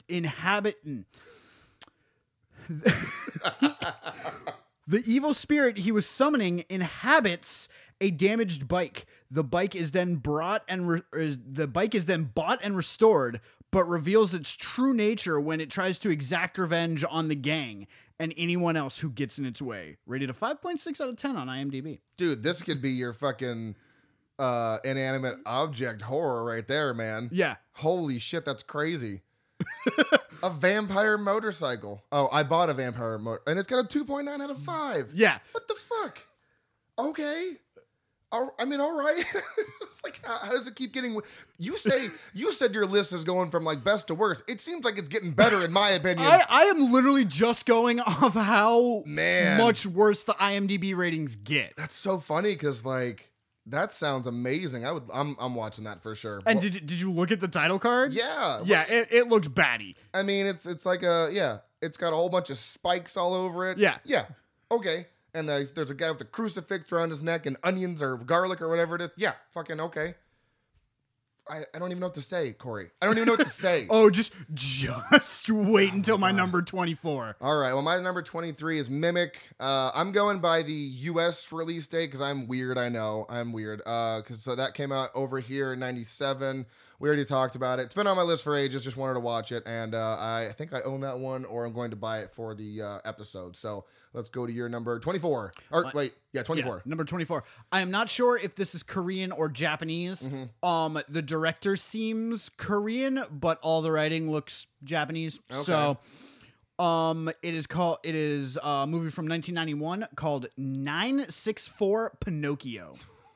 evil spirit he was summoning inhabits a damaged bike. The bike is then bought and restored, but reveals its true nature when it tries to exact revenge on the gang and anyone else who gets in its way. Rated a 5.6 out of 10 on IMDb. Dude, this could be your fucking inanimate object horror right there, man. Yeah. Holy shit, that's crazy. A vampire motorcycle. Oh, I bought a vampire motor, and it's got a 2.9 out of 5. Yeah. What the fuck? Okay. I mean, all right. It's like, how does it keep getting? You said your list is going from like best to worst. It seems like it's getting better, in my opinion. I am literally just going off how much worse the IMDb ratings get. That's so funny because like that sounds amazing. I'm watching that for sure. And did you look at the title card? Yeah, yeah. It looks batty. I mean, it's like it's got a whole bunch of spikes all over it. Yeah. Okay. And there's a guy with a crucifix around his neck and onions or garlic or whatever it is. Yeah, fucking okay. I don't even know what to say, Corey. I don't even know what to say. Oh, just wait until my number 24. All right. Well, my number 23 is Mimic. I'm going by the U.S. release date because I'm weird. I know I'm weird. So that came out over here in '97. We already talked about it. It's been on my list for ages. Just wanted to watch it, and I think I own that one, or I'm going to buy it for the episode. So let's go to your number 24. Or wait, 24. Yeah, number 24. I am not sure if this is Korean or Japanese. Mm-hmm. The director seems Korean, but all the writing looks Japanese. Okay. So it is a movie from 1991 called 964 Pinocchio.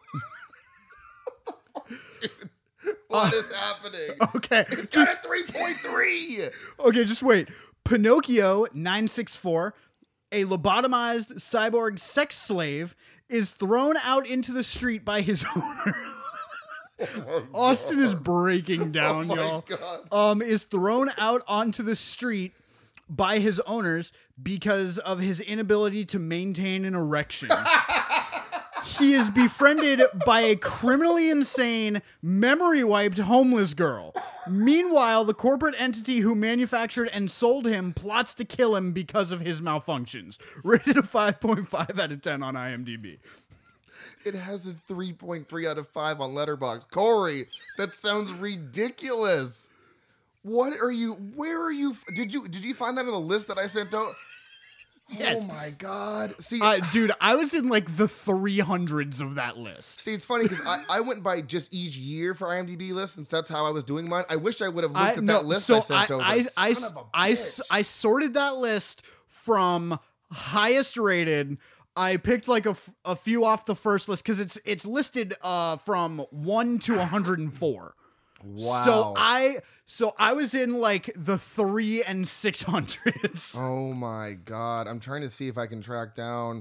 What is happening? Okay. It's got a 3.3. Okay, just wait. Pinocchio 964, a lobotomized cyborg sex slave, is thrown out into the street by his owner. Austin is breaking down, y'all. God. Is thrown out onto the street by his owners because of his inability to maintain an erection. He is befriended by a criminally insane, memory-wiped homeless girl. Meanwhile, the corporate entity who manufactured and sold him plots to kill him because of his malfunctions. Rated a 5.5 out of 10 on IMDb. It has a 3.3 out of 5 on Letterboxd. Corey, that sounds ridiculous. Where are you? Did you find that in the list that I sent out? Yeah. Oh my God. See, dude, I was in like the 300s of that list. See, it's funny because I went by just each year for IMDb lists, since that's how I was doing mine. I wish I would have looked at that list I sent over. I sorted that list from highest rated. I picked like a few off the first list because it's listed from 1 to 104. Wow. So I was in like the 3 and 600s. Oh my God. I'm trying to see if I can track down.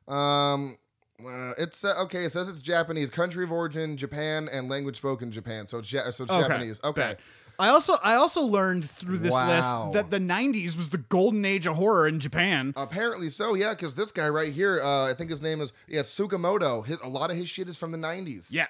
It's okay. It says it's Japanese, country of origin Japan, and language spoken Japan. So it's Japanese. Okay. I also learned through this list that the 90s was the golden age of horror in Japan. Apparently so, yeah, because this guy right here, I think his name is Tsukamoto. A lot of his shit is from the 90s. Yeah.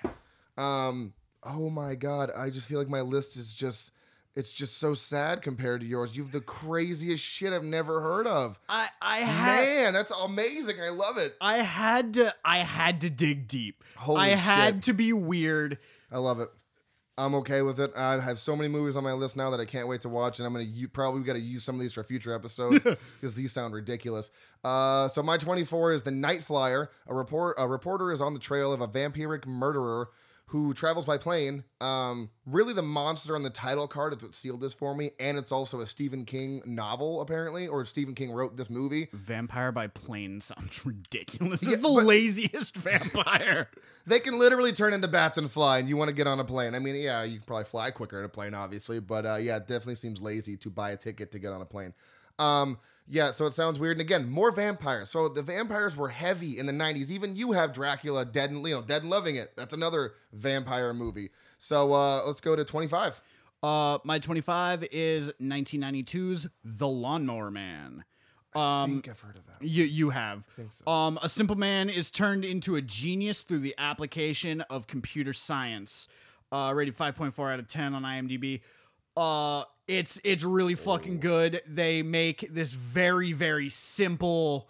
Oh my God, I just feel like my list is just so sad compared to yours. You have the craziest shit I've never heard of. Man, that's amazing. I love it. I had to dig deep. Holy shit. I had to be weird. I love it. I'm okay with it. I have so many movies on my list now that I can't wait to watch, and I'm going to probably got to use some of these for future episodes because these sound ridiculous. So my 24 is The Night Flyer. A reporter is on the trail of a vampiric murderer who travels by plane. Really the monster on the title card is what sealed this for me, and it's also a Stephen King novel, apparently, or Stephen King wrote this movie. Vampire by plane sounds ridiculous. This is the laziest vampire. They can literally turn into bats and fly, and you want to get on a plane. I mean, yeah, you can probably fly quicker in a plane, obviously, but yeah, it definitely seems lazy to buy a ticket to get on a plane. Yeah, so it sounds weird. And again, more vampires. So the vampires were heavy in the 90s. Even you have Dracula, Dead and Loving It. That's another vampire movie. So let's go to 25. My 25 is 1992's The Lawnmower Man. I think I've heard of that. You have. I think so. A simple man is turned into a genius through the application of computer science. Rated 5.4 out of 10 on IMDb. It's really fucking good. They make this very, very simple,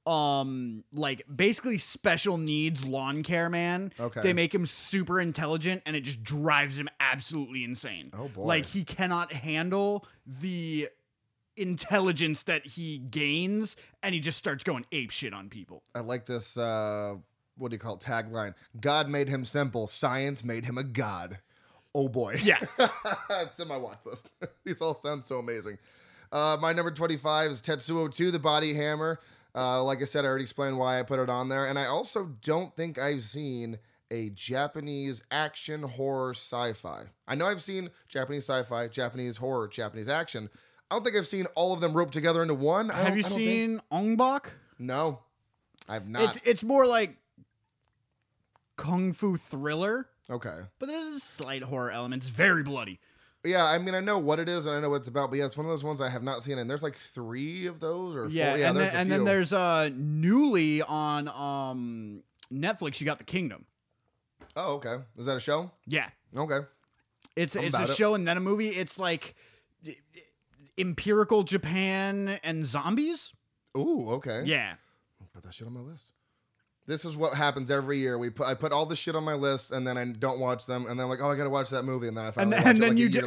like basically special needs lawn care man. Okay. They make him super intelligent, and it just drives him absolutely insane. Oh boy. Like he cannot handle the intelligence that he gains, and he just starts going ape shit on people. I like this, what do you call it, tagline? God made him simple. Science made him a god. Oh boy. Yeah. It's in my watch list. These all sound so amazing. My number 25 is Tetsuo 2, The Body Hammer. Like I said, I already explained why I put it on there. And I also don't think I've seen a Japanese action horror sci-fi. I know I've seen Japanese sci-fi, Japanese horror, Japanese action. I don't think I've seen all of them roped together into one. Have you seen Ong-Bak? No, I've not. It's more like kung fu thriller. Okay. But there's a slight horror element. It's very bloody. Yeah, I mean, I know what it is and I know what it's about, but yeah, it's one of those ones I have not seen, and there's like 3 of those or 4. Yeah, and then there's newly on Netflix, you got The Kingdom. Oh, okay. Is that a show? Yeah. Okay. It's a show and then a movie. It's like empirical Japan and zombies. Ooh, okay. Yeah. I'll put that shit on my list. This is what happens every year. I put all the shit on my list, and then I don't watch them, and then I'm like, oh, I gotta watch that movie, and then I finally watch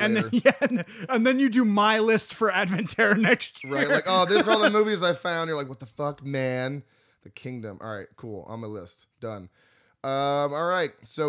it and then you do my list for Adventera next year. Right, like, oh, these are all the movies I found. You're like, what the fuck, man? The Kingdom. All right, cool. On my list. Done. All right. So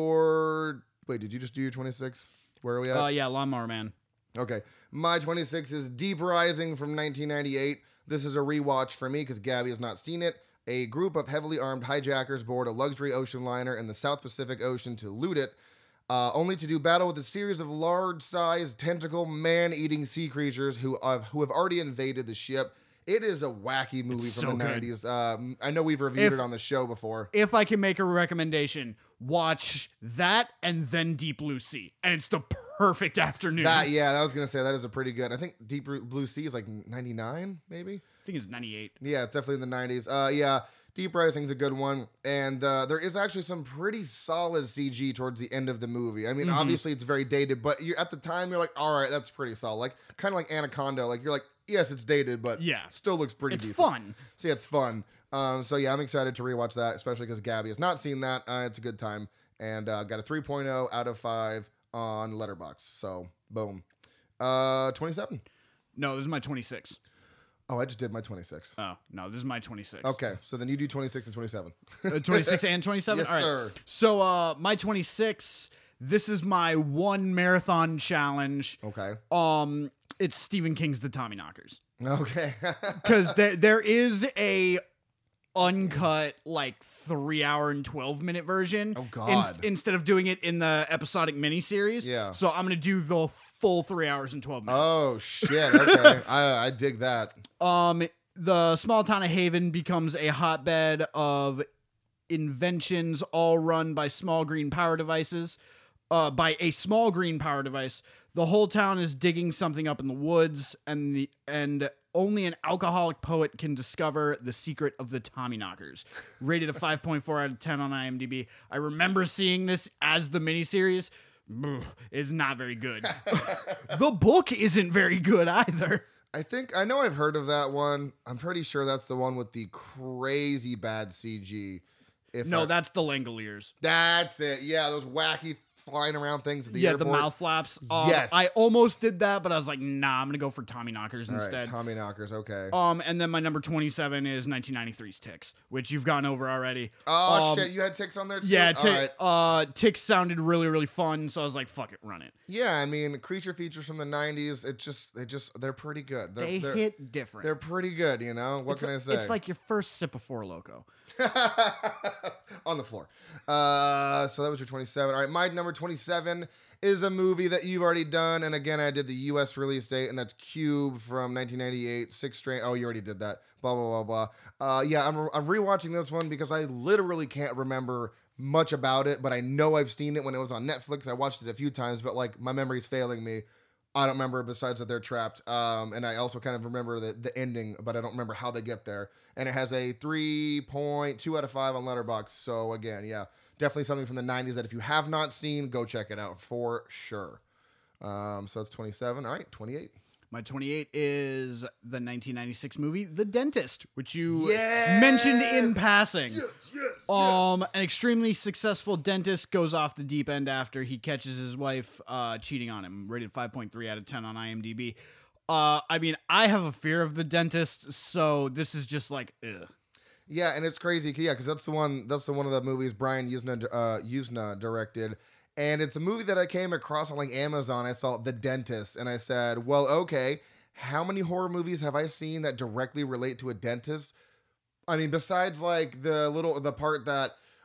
wait, did you just do your 26? Where are we at? Yeah, Lawnmower Man. Okay. My 26 is Deep Rising from 1998. This is a rewatch for me because Gabby has not seen it. A group of heavily armed hijackers board a luxury ocean liner in the South Pacific Ocean to loot it, only to do battle with a series of large-sized, tentacle, man-eating sea creatures who have already invaded the ship. It is a wacky movie from the 90s. I know we've reviewed it on the show before. If I can make a recommendation, watch that and then Deep Blue Sea, and it's the perfect afternoon. I was going to say, that is a pretty good. I think Deep Blue Sea is like 99, maybe? I think it's 98. Yeah, it's definitely in the 90s. Yeah, Deep Rising's a good one. And there is actually some pretty solid CG towards the end of the movie. I mean, obviously it's very dated, but at the time you're like, all right, that's pretty solid. Like, kind of like Anaconda. Like, you're like, yes, it's dated, but still looks pretty decent. It's fun. See, it's fun. So yeah, I'm excited to rewatch that, especially because Gabby has not seen that. It's a good time. And got a 3.0 out of 5 on Letterboxd. So, boom. 27. No, this is my 26. Oh, I just did my 26. Oh, no, this is my 26. Okay, so then you do 26 and 27. 26 and 27? Yes, all right. Sir. So, my 26, this is my one marathon challenge. Okay. It's Stephen King's The Tommyknockers. Okay. Because there is a uncut, like, 3-hour and 12-minute version. Oh, God. Instead of doing it in the episodic miniseries. Yeah. So, I'm going to do the full 3 hours and 12 minutes. Oh, shit. Okay. I dig that. The small town of Haven becomes a hotbed of inventions, all run by small green power devices. By a small green power device. The whole town is digging something up in the woods, and only an alcoholic poet can discover the secret of the Tommyknockers. Rated a 5.4 out of 10 on IMDb. I remember seeing this as the miniseries. It's not very good. The book isn't very good either. I know I've heard of that one. I'm pretty sure that's the one with the crazy bad CG. That's the Langoliers. That's it. Yeah, those wacky flying around things at the airport. The mouth flaps. Yes. I almost did that, but I was like, nah, I'm going to go for Tommyknockers instead. Right, Tommyknockers, okay. And then my number 27 is 1993's Ticks, which you've gone over already. Oh, shit, you had Ticks on there too? Yeah, Ticks sounded really, really fun, so I was like, fuck it, run it. Yeah, I mean, creature features from the 90s, they're pretty good. They hit different. They're pretty good, you know? What can I say? It's like your first sip of Four Loko. On the floor. So that was your 27. All right, my number 27 is a movie that you've already done, and again, I did the U.S. release date, and that's Cube from 1998. 6 Strain. Oh, you already did that. Blah blah blah blah. Yeah, I'm rewatching this one because I literally can't remember much about it, but I know I've seen it when it was on Netflix. I watched it a few times, but like my memory's failing me. I don't remember besides that they're trapped. And I also kind of remember the ending, but I don't remember how they get there. And it has a 3.2 out of 5 on Letterboxd. So again, yeah, definitely something from the 90s that if you have not seen, go check it out for sure. So that's 27. All right, 28. My 28 is the 1996 movie The Dentist, which you mentioned in passing. Yes. An extremely successful dentist goes off the deep end after he catches his wife cheating on him. Rated 5.3 out of 10 on IMDb. I mean, I have a fear of The Dentist, so this is just like, ugh. Yeah, and it's crazy. Yeah, because that's the one of the movies Brian Yuzna directed. And it's a movie that I came across on like Amazon. I saw The Dentist, and I said, well, okay, how many horror movies have I seen that directly relate to a dentist? I mean, besides like the part that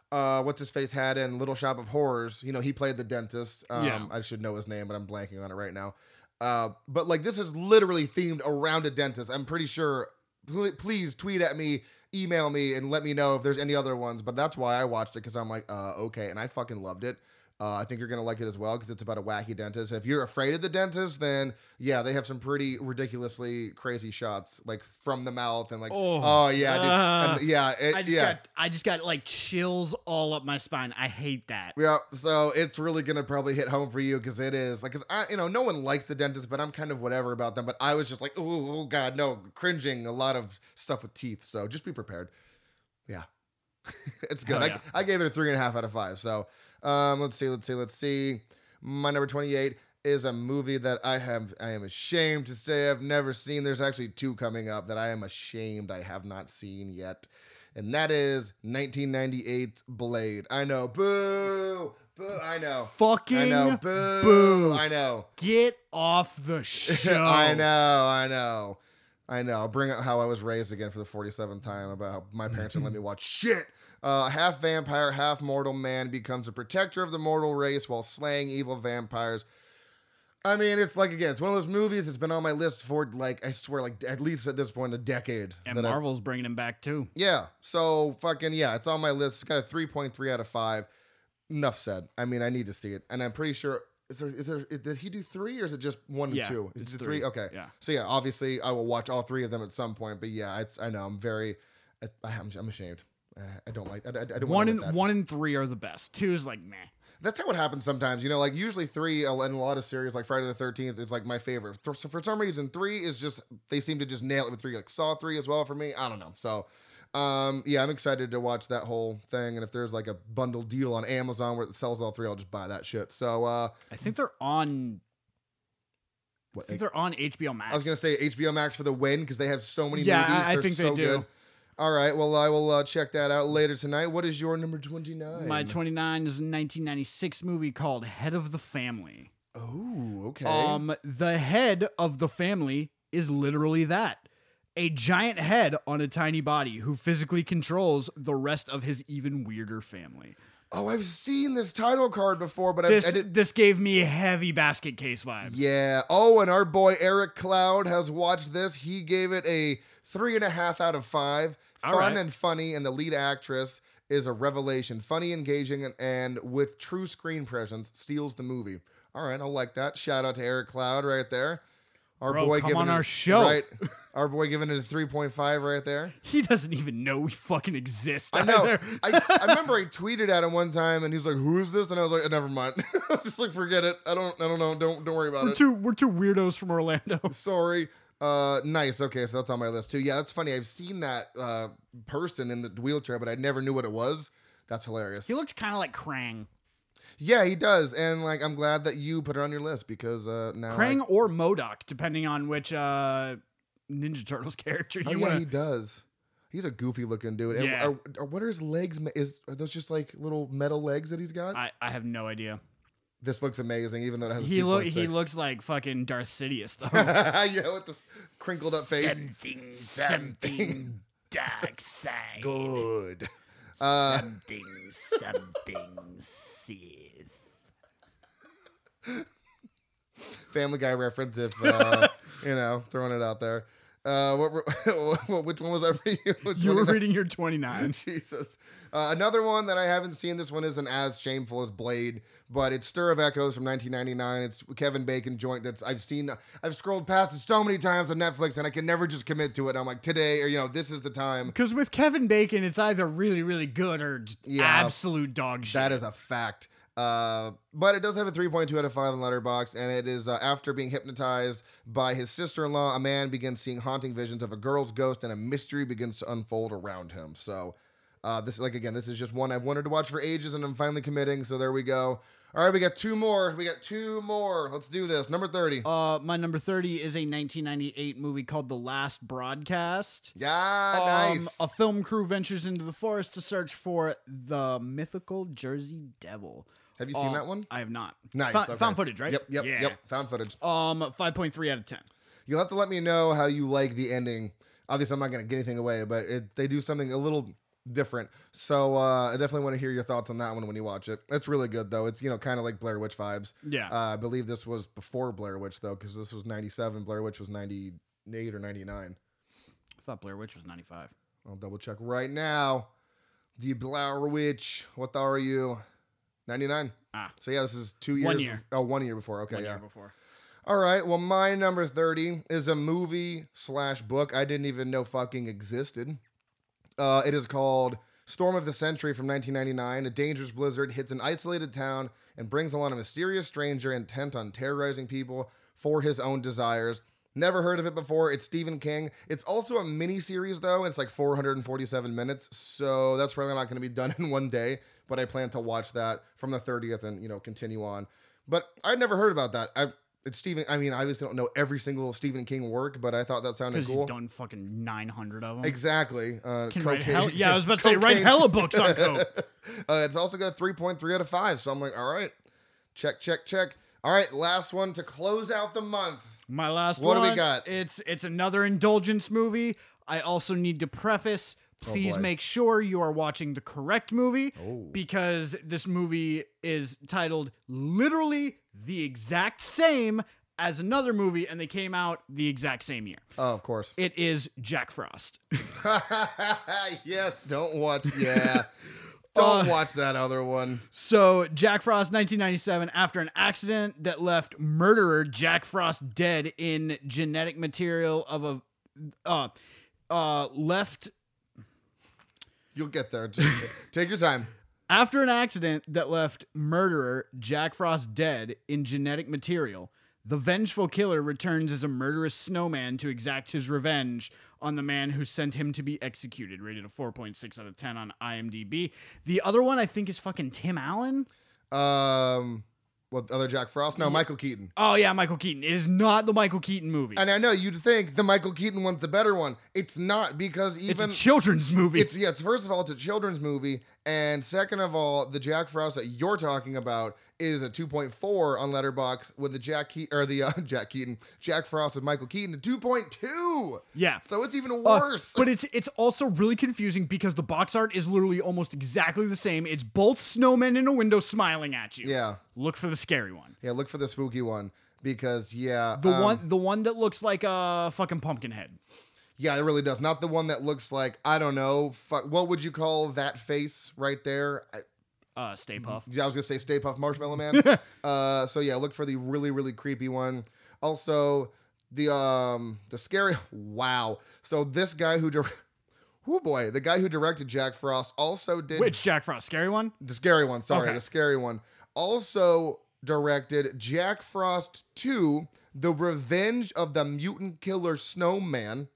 what's his face had in Little Shop of Horrors. You know, he played the dentist. Yeah. I should know his name, but I'm blanking on it right now. But like this is literally themed around a dentist. I'm pretty sure. Please tweet at me, email me, and let me know if there's any other ones. But that's why I watched it, because I'm like, okay, and I fucking loved it. I think you're gonna like it as well, because it's about a wacky dentist. And if you're afraid of the dentist, then yeah, they have some pretty ridiculously crazy shots, like from the mouth and like, yeah, dude. And, I just got like chills all up my spine. I hate that. Yeah, so it's really gonna probably hit home for you, because it is like, because no one likes the dentist, but I'm kind of whatever about them. But I was just like, oh god, no, cringing a lot of stuff with teeth. So just be prepared. Yeah, it's good. Yeah. I gave it a 3.5 out of 5. So. Let's see. My number 28 is a movie that I am ashamed to say I've never seen. There's actually 2 coming up that I am ashamed I have not seen yet. And that is 1998's Blade. I know. Boo. I know. Fucking I know. Boo. I know. Get off the show. I know. Bring up how I was raised again for the 47th time about how my parents didn't let me watch shit. Half vampire, half mortal man becomes a protector of the mortal race while slaying evil vampires. I mean, it's like, again, it's one of those movies that's been on my list for, like, I swear, like, at least at this point, a decade. And Marvel's bringing him back, too. Yeah. So, fucking, yeah, it's on my list. It's got a 3.3 out of 5. Enough said. I mean, I need to see it. And I'm pretty sure, did he do 3, or is it just 1 and 2? It's 3? Okay. Yeah. So, yeah, obviously, I will watch all 3 of them at some point. But, yeah, I know, I'm ashamed. I don't like. I don't. 1 and 3 are the best. 2 is like meh. That's how it happens sometimes. You know, like usually 3 in a lot of series, like Friday the 13th, is like my favorite. So for some reason, 3 is just, they seem to just nail it with 3. Like Saw 3 as well for me. I don't know. So, yeah, I'm excited to watch that whole thing. And if there's like a bundle deal on Amazon where it sells all 3, I'll just buy that shit. So, I think they're on. I think they're on HBO Max. I was gonna say HBO Max for the win, because they have so many movies. Yeah, I think they do. Good. All right, well, I will check that out later tonight. What is your number 29? My 29 is a 1996 movie called Head of the Family. Oh, okay. The head of the family is literally that. A giant head on a tiny body who physically controls the rest of his even weirder family. Oh, I've seen this title card before, but this gave me heavy Basket Case vibes. Yeah. Oh, and our boy Eric Cloud has watched this. He gave it a 3.5 out of 5. Fun and funny, and the lead actress is a revelation. Funny, engaging, and with true screen presence, steals the movie. All right, I like that. Shout out to Eric Cloud right there. Our boy come on our show. Right, our boy giving it a 3.5 right there. He doesn't even know we fucking exist. I know. I remember I tweeted at him one time, and he's like, "Who is this?" And I was like, "Never mind." I was just like, "Forget it. I don't know. Don't worry about it." We're two weirdos from Orlando. Sorry. Nice. Okay, so that's on my list too. Yeah, that's funny. I've seen that person in the wheelchair, but I never knew what it was. That's hilarious. He looks kind of like Krang. Yeah, he does, and like I'm glad that you put it on your list, because now Krang or MODOK, depending on which Ninja Turtles character you want. Yeah, he does. He's a goofy looking dude. And yeah. What are his legs? Are those just like little metal legs that he's got? I have no idea. This looks amazing, even though it has he looks like fucking Darth Sidious though. Yeah, with this crinkled up face. Something dark side. Good. Something Sith. Family Guy reference, if throwing it out there. Which one was that for you? You were reading your 29. Jesus. Another one that I haven't seen. This one isn't as shameful as Blade, but it's Stir of Echoes from 1999. It's Kevin Bacon joint that's I've scrolled past it so many times on Netflix, and I can never just commit to it. I'm like, today, or this is the time. Because with Kevin Bacon, it's either really, really good or just absolute dog shit. That is a fact. But it does have a 3.2 out of 5 on Letterboxd, and it is after being hypnotized by his sister-in-law, a man begins seeing haunting visions of a girl's ghost, and a mystery begins to unfold around him. So, this is just one I've wanted to watch for ages, and I'm finally committing. So there we go. All right, we got two more. Let's do this. Number 30. My number 30 is a 1998 movie called The Last Broadcast. Yeah, nice. A film crew ventures into the forest to search for the mythical Jersey Devil. Have you seen that one? I have not. Nice. Found footage, right? Yep. Found footage. 5.3 out of 10. You'll have to let me know how you like the ending. Obviously, I'm not going to get anything away, but they do something a little different. So I definitely want to hear your thoughts on that one when you watch it. It's really good though. It's kind of like Blair Witch vibes. Yeah. I believe this was before Blair Witch though, because this was 97. Blair Witch was 98 or 99. I thought Blair Witch was 95. I'll double check right now. The Blair Witch. What are you? 99. So yeah, this is 2 years. 1 year. 1 year before. Okay, 1 yeah. year before. All right. Well, my number 30 is a movie/book I didn't even know fucking existed. It is called Storm of the Century from 1999. A dangerous blizzard hits an isolated town and brings along a mysterious stranger intent on terrorizing people for his own desires. Never heard of it before. It's Stephen King. It's also a mini-series, though. It's like 447 minutes, so that's probably not going to be done in one day, but I plan to watch that from the 30th and, continue on. But I'd never heard about that. It's Stephen. I mean, I obviously don't know every single Stephen King work, but I thought that sounded cool. Because he's done fucking 900 of them. Exactly. Yeah, I was about to say, write hella books on coke. It's also got a 3.3 out of 5, so I'm like, all right. Check. All right, last one to close out the month. My last one. What do we got? It's another indulgence movie. I also need to preface, please make sure you are watching the correct movie because this movie is titled literally the exact same as another movie and they came out the exact same year. Oh, of course. It is Jack Frost. Yes, don't watch. Yeah. Don't watch that other one. So, Jack Frost, 1997, after an accident that left murderer Jack Frost dead in genetic material of left... You'll get there. Just take your time. After an accident that left murderer Jack Frost dead in genetic material, the vengeful killer returns as a murderous snowman to exact his revenge on the man who sent him to be executed. Rated a 4.6 out of 10 on IMDb. The other one I think is fucking Tim Allen. What, other Jack Frost? No, Michael Keaton. Oh, yeah, Michael Keaton. It is not the Michael Keaton movie. And I know you'd think the Michael Keaton one's the better one. It's not, because even... It's a children's movie. It's first of all, it's a children's movie. And second of all, the Jack Frost that you're talking about is a 2.4 on Letterboxd with the Jack Frost with Michael Keaton, a 2.2. Yeah. So it's even worse. But it's also really confusing because the box art is literally almost exactly the same. It's both snowmen in a window smiling at you. Yeah. Look for the scary one. Yeah, look for the spooky one because the one that looks like a fucking pumpkin head. Yeah, it really does. Not the one that looks like, I don't know, what would you call that face right there? Stay Puft. Yeah, I was gonna say Stay Puft Marshmallow Man. So yeah, look for the really, really creepy one. Also, the scary. Wow. So this guy who the guy who directed Jack Frost also did which Jack Frost? Scary one? The scary one. Sorry, okay. The scary one. Also directed Jack Frost 2: The Revenge of the Mutant Killer Snowman.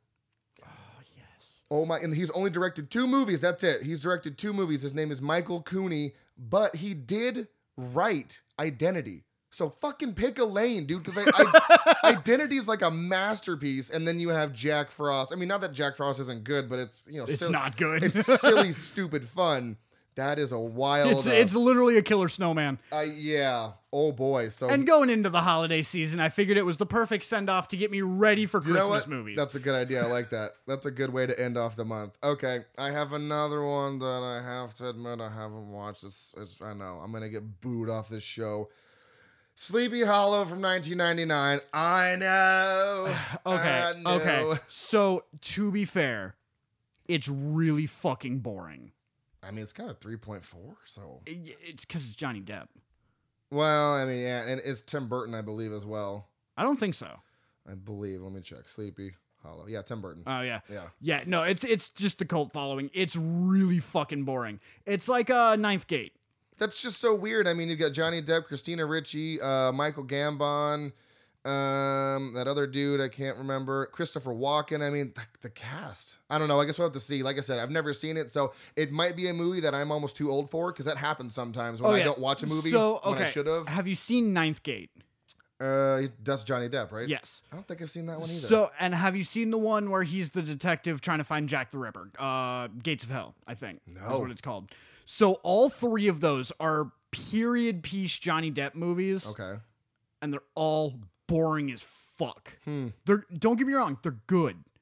Oh my, and he's only directed 2 movies. That's it. He's directed 2 movies. His name is Michael Cooney, but he did write Identity. So fucking pick a lane, dude, because Identity is like a masterpiece, and then you have Jack Frost. I mean, not that Jack Frost isn't good, but it's, it's not good. It's silly, stupid fun. That is a wild... It's literally a killer snowman. Yeah. Oh, boy. So, and going into the holiday season, I figured it was the perfect send-off to get me ready for Christmas movies. That's a good idea. I like that. That's a good way to end off the month. Okay. I have another one that I have to admit I haven't watched. I know. I'm going to get booed off this show. Sleepy Hollow from 1999. I know. Okay. So, to be fair, it's really fucking boring. I mean, it's kind of 3.4, so... It's because it's Johnny Depp. Well, I mean, yeah, and it's Tim Burton, I believe, as well. I don't think so. I believe. Let me check. Sleepy Hollow. Yeah, Tim Burton. Oh, yeah. Yeah. Yeah, no, it's just the cult following. It's really fucking boring. It's like Ninth Gate. That's just so weird. I mean, you've got Johnny Depp, Christina Ricci, Michael Gambon, that other dude, I can't remember, Christopher Walken. I mean, the cast. I don't know. I guess we'll have to see. Like I said, I've never seen it, so it might be a movie that I'm almost too old for, because that happens sometimes when I don't watch a movie when I should have. Have you seen Ninth Gate? That's Johnny Depp, right? Yes. I don't think I've seen that one either. So, and have you seen the one where he's the detective trying to find Jack the Ripper? Gates of Hell, I think. No. That's what it's called. So all 3 of those are period piece Johnny Depp movies. Okay. And they're all boring as fuck. Don't get me wrong, they're good.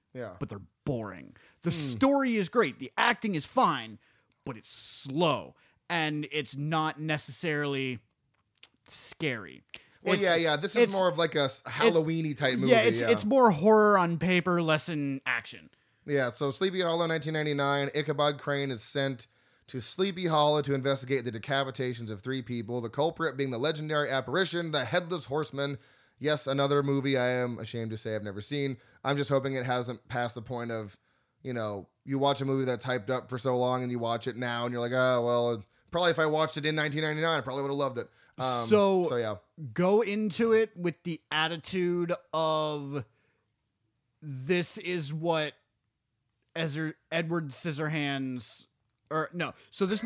Yeah. but they're boring. The story is great. The acting is fine, but it's slow. And it's not necessarily scary. Well, this is more of like a Halloween-y type movie. Yeah, it's more horror on paper, less in action. Yeah, so Sleepy Hollow, 1999. Ichabod Crane is sent to Sleepy Hollow to investigate the decapitations of 3 people, the culprit being the legendary apparition, the Headless Horseman. Yes, another movie I am ashamed to say I've never seen. I'm just hoping it hasn't passed the point of, you watch a movie that's hyped up for so long and you watch it now and you're like, oh, well, probably if I watched it in 1999, I probably would have loved it. So yeah. Go into it with the attitude of this is what Edward Scissorhands... Or no. So this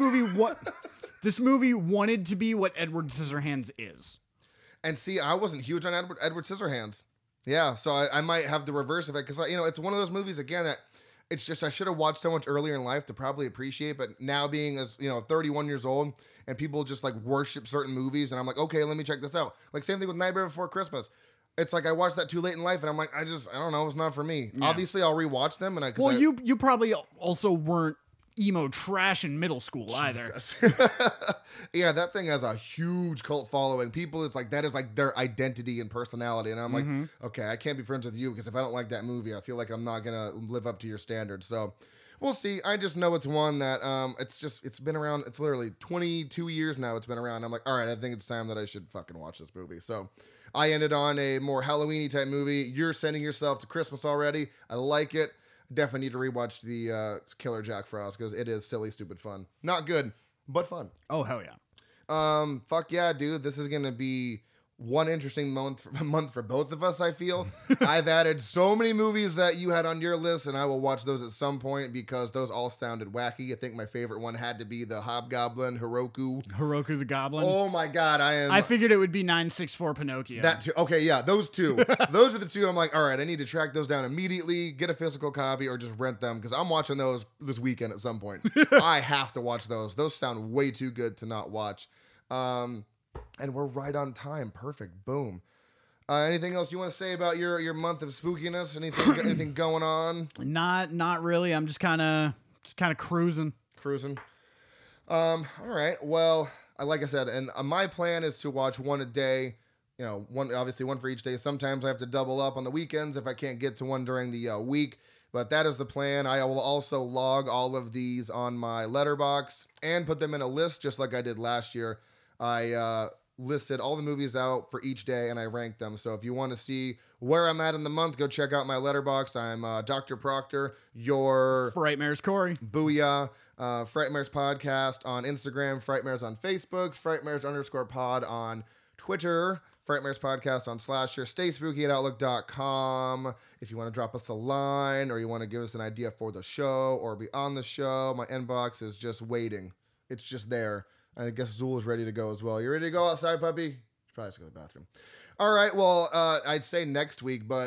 movie wanted to be what Edward Scissorhands is. And see, I wasn't huge on Edward Scissorhands. Yeah, so I might have the reverse of it because it's one of those movies again that it's just I should have watched so much earlier in life to probably appreciate. But now being 31 years old and people just like worship certain movies, and I'm like, okay, let me check this out. Like same thing with Nightmare Before Christmas. It's like I watched that too late in life, and I'm like, I don't know, it's not for me. Yeah. Obviously, I'll rewatch them, and you probably also weren't emo trash in middle school either. Yeah, that thing has a huge cult following. People, it's like that is like their identity and personality. And I'm like, okay, I can't be friends with you because if I don't like that movie, I feel like I'm not gonna live up to your standards. So we'll see. I just know it's one that it's been around. It's literally 22 years now. It's been around. I'm like, all right, I think it's time that I should fucking watch this movie. So I ended on a more Halloween-y type movie. You're sending yourself to Christmas already. I like it. Definitely need to rewatch the Killer Jack Frost because it is silly, stupid fun. Not good, but fun. Oh, hell yeah. Fuck yeah, dude. This is going to be one interesting month for both of us, I feel. I've added so many movies that you had on your list, and I will watch those at some point because those all sounded wacky. I think my favorite one had to be the Hobgoblin, Hiroku the Goblin. Oh my God, I figured it would be 964 Pinocchio. That too. Okay, yeah, those two. Those are the two I'm like, all right, I need to track those down immediately, get a physical copy, or just rent them because I'm watching those this weekend at some point. I have to watch those. Those sound way too good to not watch. And we're right on time. Perfect. Boom. Anything else you want to say about your month of spookiness? Anything going on? Not really. I'm just kind of cruising. All right. Well, like I said, and my plan is to watch one a day. One for each day. Sometimes I have to double up on the weekends if I can't get to one during the week. But that is the plan. I will also log all of these on my Letterboxd and put them in a list just like I did last year. I listed all the movies out for each day and I ranked them. So if you want to see where I'm at in the month, go check out my Letterboxd. I'm Dr. Proctor, your Frightmares Corey. Booyah. Frightmares Podcast on Instagram, Frightmares on Facebook, Frightmares_pod on Twitter, Frightmares Podcast on Slasher, stayspooky@outlook.com. If you want to drop us a line or you want to give us an idea for the show or be on the show, my inbox is just waiting. It's just there. I guess Zool is ready to go as well. You ready to go outside, puppy? You probably have to go to the bathroom. All right. Well, I'd say next week, but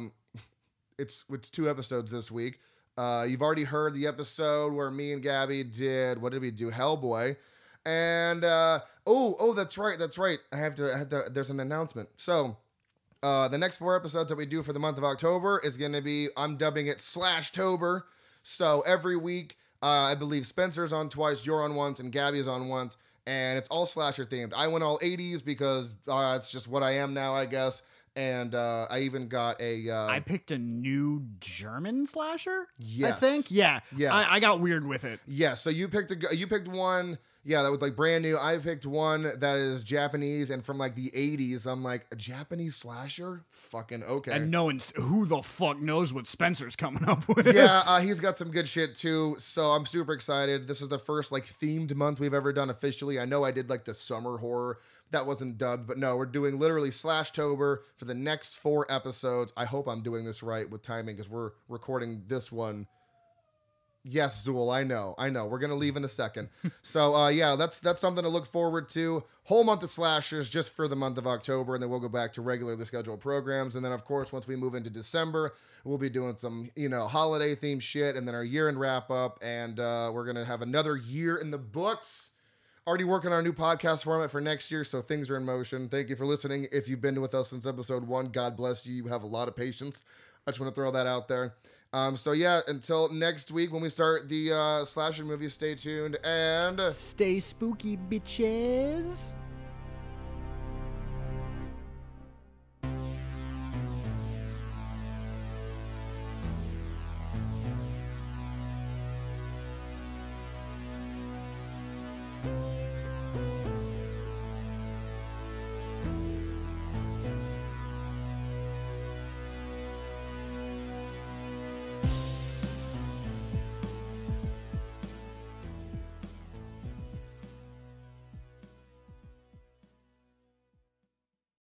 it's 2 episodes this week. You've already heard the episode where me and Gabby did, what did we do? Hellboy. And that's right. I have to. There's an announcement. So the next 4 episodes that we do for the month of October is going to be, I'm dubbing it Slashtober. So every week, I believe Spencer's on twice, you're on once, and Gabby is on once, and it's all slasher themed. I went all 80s because it's just what I am now, I guess. And I even got I picked a new German slasher. Yes, I think. Yeah. Yes. I got weird with it. Yeah. So you picked one. Yeah, that was like brand new. I picked one that is Japanese and from like the 80s. I'm like, a Japanese slasher? Fucking okay. And who the fuck knows what Spencer's coming up with. Yeah, he's got some good shit too. So I'm super excited. This is the first like themed month we've ever done officially. I know I did like the summer horror. That wasn't dubbed, but no, we're doing literally Slashtober for the next 4 episodes. I hope I'm doing this right with timing because we're recording this one. Yes, Zool, I know. We're going to leave in a second. So, yeah, that's something to look forward to. Whole month of slashers just for the month of October, and then we'll go back to regularly scheduled programs. And then, of course, once we move into December, we'll be doing some, holiday-themed shit, and then our year-end wrap-up, and we're going to have another year in the books. Already working on our new podcast format for next year, so things are in motion. Thank you for listening. If you've been with us since episode 1, God bless you. You have a lot of patience. I just want to throw that out there. So yeah, until next week when we start the slasher movie, stay tuned and stay spooky, bitches.